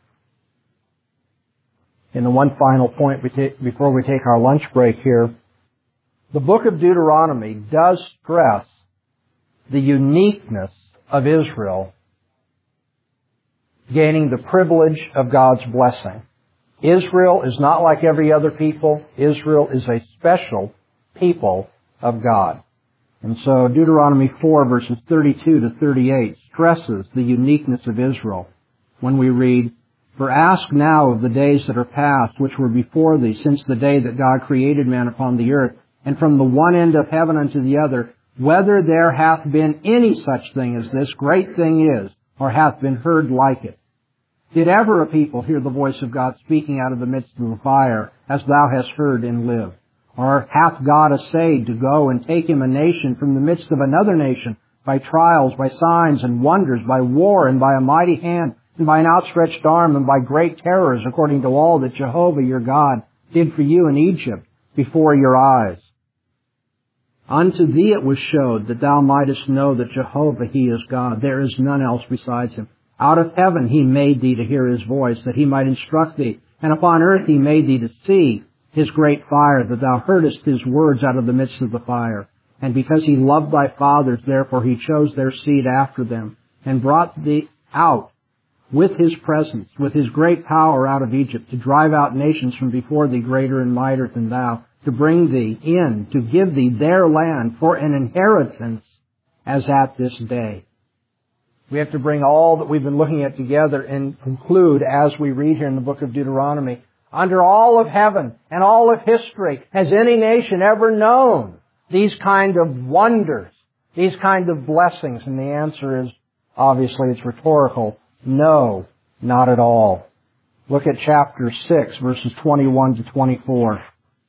And the one final point before we take our lunch break here, the book of Deuteronomy does stress the uniqueness of Israel gaining the privilege of God's blessing. Israel is not like every other people. Israel is a special people of God. And so Deuteronomy 4 verses 32 to 38 stresses the uniqueness of Israel when we read, For ask now of the days that are past, which were before thee, since the day that God created man upon the earth, and from the one end of heaven unto the other, whether there hath been any such thing as this great thing is, or hath been heard like it. Did ever a people hear the voice of God speaking out of the midst of the fire, as thou hast heard and live? Or hath God essayed to go and take him a nation from the midst of another nation, by trials, by signs and wonders, by war and by a mighty hand, and by an outstretched arm, and by great terrors, according to all that Jehovah your God did for you in Egypt before your eyes? Unto thee it was showed that thou mightest know that Jehovah, He is God. There is none else besides Him. Out of heaven He made thee to hear His voice, that He might instruct thee. And upon earth He made thee to see His great fire, that thou heardest His words out of the midst of the fire. And because He loved thy fathers, therefore He chose their seed after them, and brought thee out with His presence, with His great power out of Egypt, to drive out nations from before thee greater and mightier than thou, to bring thee in, to give thee their land for an inheritance as at this day. We have to bring all that we've been looking at together and conclude as we read here in the book of Deuteronomy. Under all of heaven and all of history, has any nation ever known these kind of wonders, these kind of blessings? And the answer is, obviously, it's rhetorical. No, not at all. Look at chapter 6, verses 21 to 24.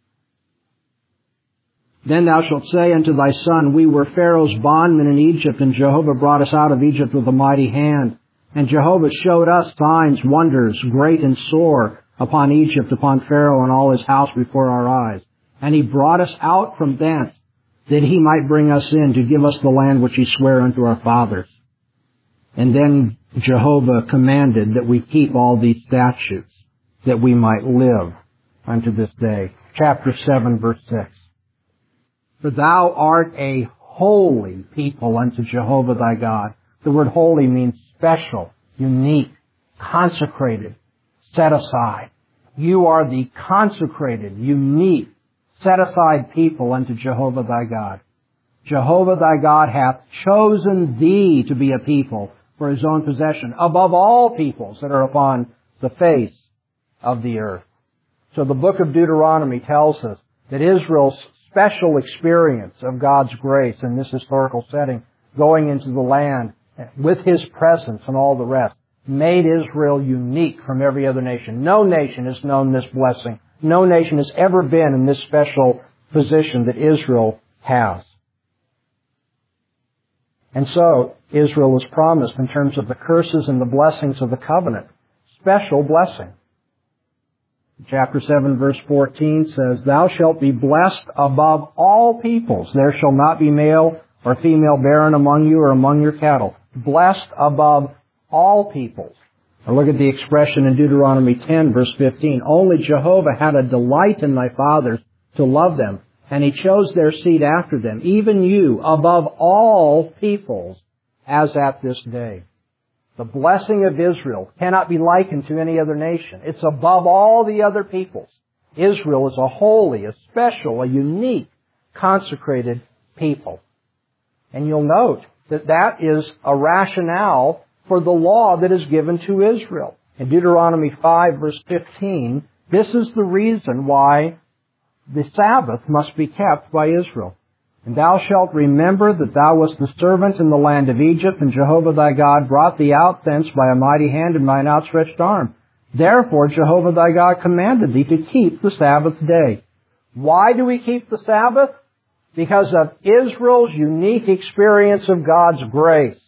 Then thou shalt say unto thy son, We were Pharaoh's bondmen in Egypt, and Jehovah brought us out of Egypt with a mighty hand. And Jehovah showed us signs, wonders, great and sore, upon Egypt, upon Pharaoh and all his house before our eyes. And He brought us out from thence, that He might bring us in, to give us the land which He sware unto our fathers. And then Jehovah commanded that we keep all these statutes, that we might live unto this day. Chapter 7, verse 6. For thou art a holy people unto Jehovah thy God. The word holy means special, unique, consecrated, set aside. You are the consecrated, unique, set aside people unto Jehovah thy God. Jehovah thy God hath chosen thee to be a people for His own possession, above all peoples that are upon the face of the earth. So the book of Deuteronomy tells us that Israel's special experience of God's grace in this historical setting, going into the land with His presence and all the rest, made Israel unique from every other nation. No nation has known this blessing. No nation has ever been in this special position that Israel has. And so, Israel is promised, in terms of the curses and the blessings of the covenant, special blessing. Chapter 7, verse 14 says, Thou shalt be blessed above all peoples. There shall not be male or female barren among you or among your cattle. Blessed above all peoples. Or look at the expression in Deuteronomy 10, verse 15. Only Jehovah had a delight in thy fathers to love them, and He chose their seed after them, even you, above all peoples, as at this day. The blessing of Israel cannot be likened to any other nation. It's above all the other peoples. Israel is a holy, a special, a unique, consecrated people. And you'll note that that is a rationale for the law that is given to Israel. In Deuteronomy 5, verse 15, this is the reason why the Sabbath must be kept by Israel. And thou shalt remember that thou wast the servant in the land of Egypt, and Jehovah thy God brought thee out thence by a mighty hand and by an outstretched arm. Therefore Jehovah thy God commanded thee to keep the Sabbath day. Why do we keep the Sabbath? Because of Israel's unique experience of God's grace.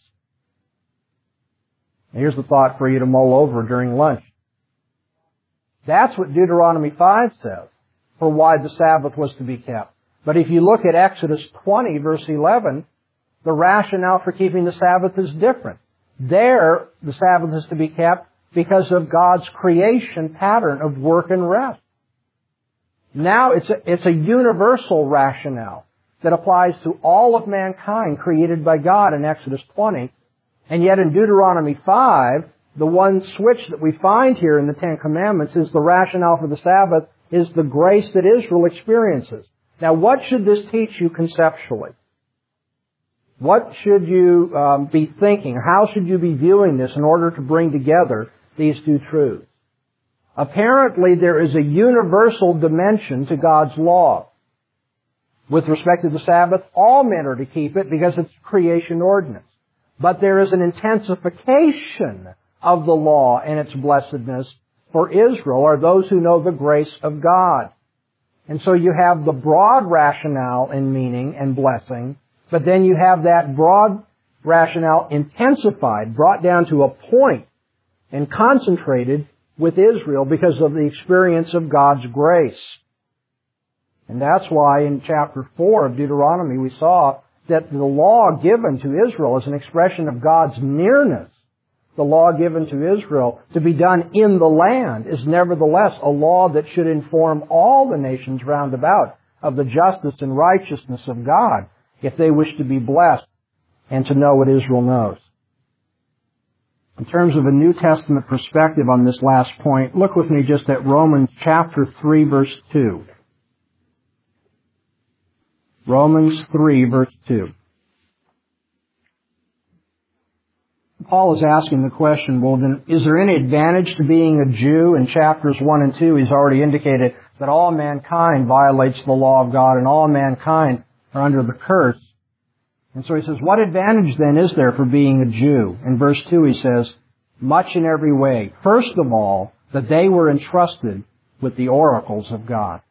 Here's the thought for you to mull over during lunch. That's what Deuteronomy 5 says, for why the Sabbath was to be kept. But if you look at Exodus 20, verse 11, the rationale for keeping the Sabbath is different. There, the Sabbath is to be kept because of God's creation pattern of work and rest. Now, it's a universal rationale that applies to all of mankind created by God in Exodus 20. And yet in Deuteronomy 5, the one switch that we find here in the Ten Commandments is the rationale for the Sabbath is the grace that Israel experiences. Now, what should this teach you conceptually? What should you be thinking? How should you be viewing this in order to bring together these two truths? Apparently, there is a universal dimension to God's law. With respect to the Sabbath, all men are to keep it because it's creation ordinance. But there is an intensification of the law and its blessedness for Israel, or those who know the grace of God. And so you have the broad rationale and meaning and blessing, but then you have that broad rationale intensified, brought down to a point, and concentrated with Israel because of the experience of God's grace. And that's why in chapter 4 of Deuteronomy we saw that the law given to Israel is an expression of God's nearness. The law given to Israel to be done in the land is nevertheless a law that should inform all the nations round about of the justice and righteousness of God if they wish to be blessed and to know what Israel knows. In terms of a New Testament perspective on this last point, look with me just at Romans chapter 3, verse 2. Romans 3, verse 2. Paul is asking the question, well then, is there any advantage to being a Jew? In chapters 1 and 2, he's already indicated that all mankind violates the law of God and all mankind are under the curse. And so he says, what advantage then is there for being a Jew? In verse 2 he says, much in every way. First of all, that they were entrusted with the oracles of God.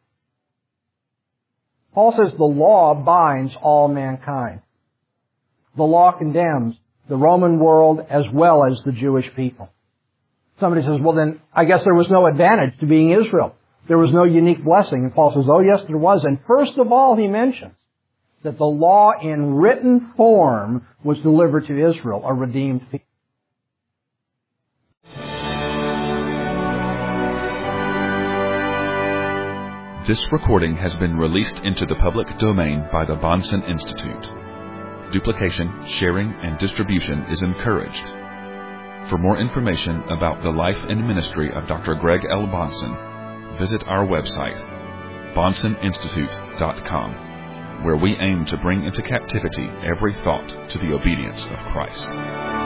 Paul says the law binds all mankind. The law condemns the Roman world as well as the Jewish people. Somebody says, well then, I guess there was no advantage to being Israel. There was no unique blessing. And Paul says, oh yes, there was. And first of all, he mentions that the law in written form was delivered to Israel, a redeemed people. This recording has been released into the public domain by the Bahnsen Institute. Duplication, sharing, and distribution is encouraged. For more information about the life and ministry of Dr. Greg L. Bahnsen, visit our website, BahnsenInstitute.com, where we aim to bring into captivity every thought to the obedience of Christ.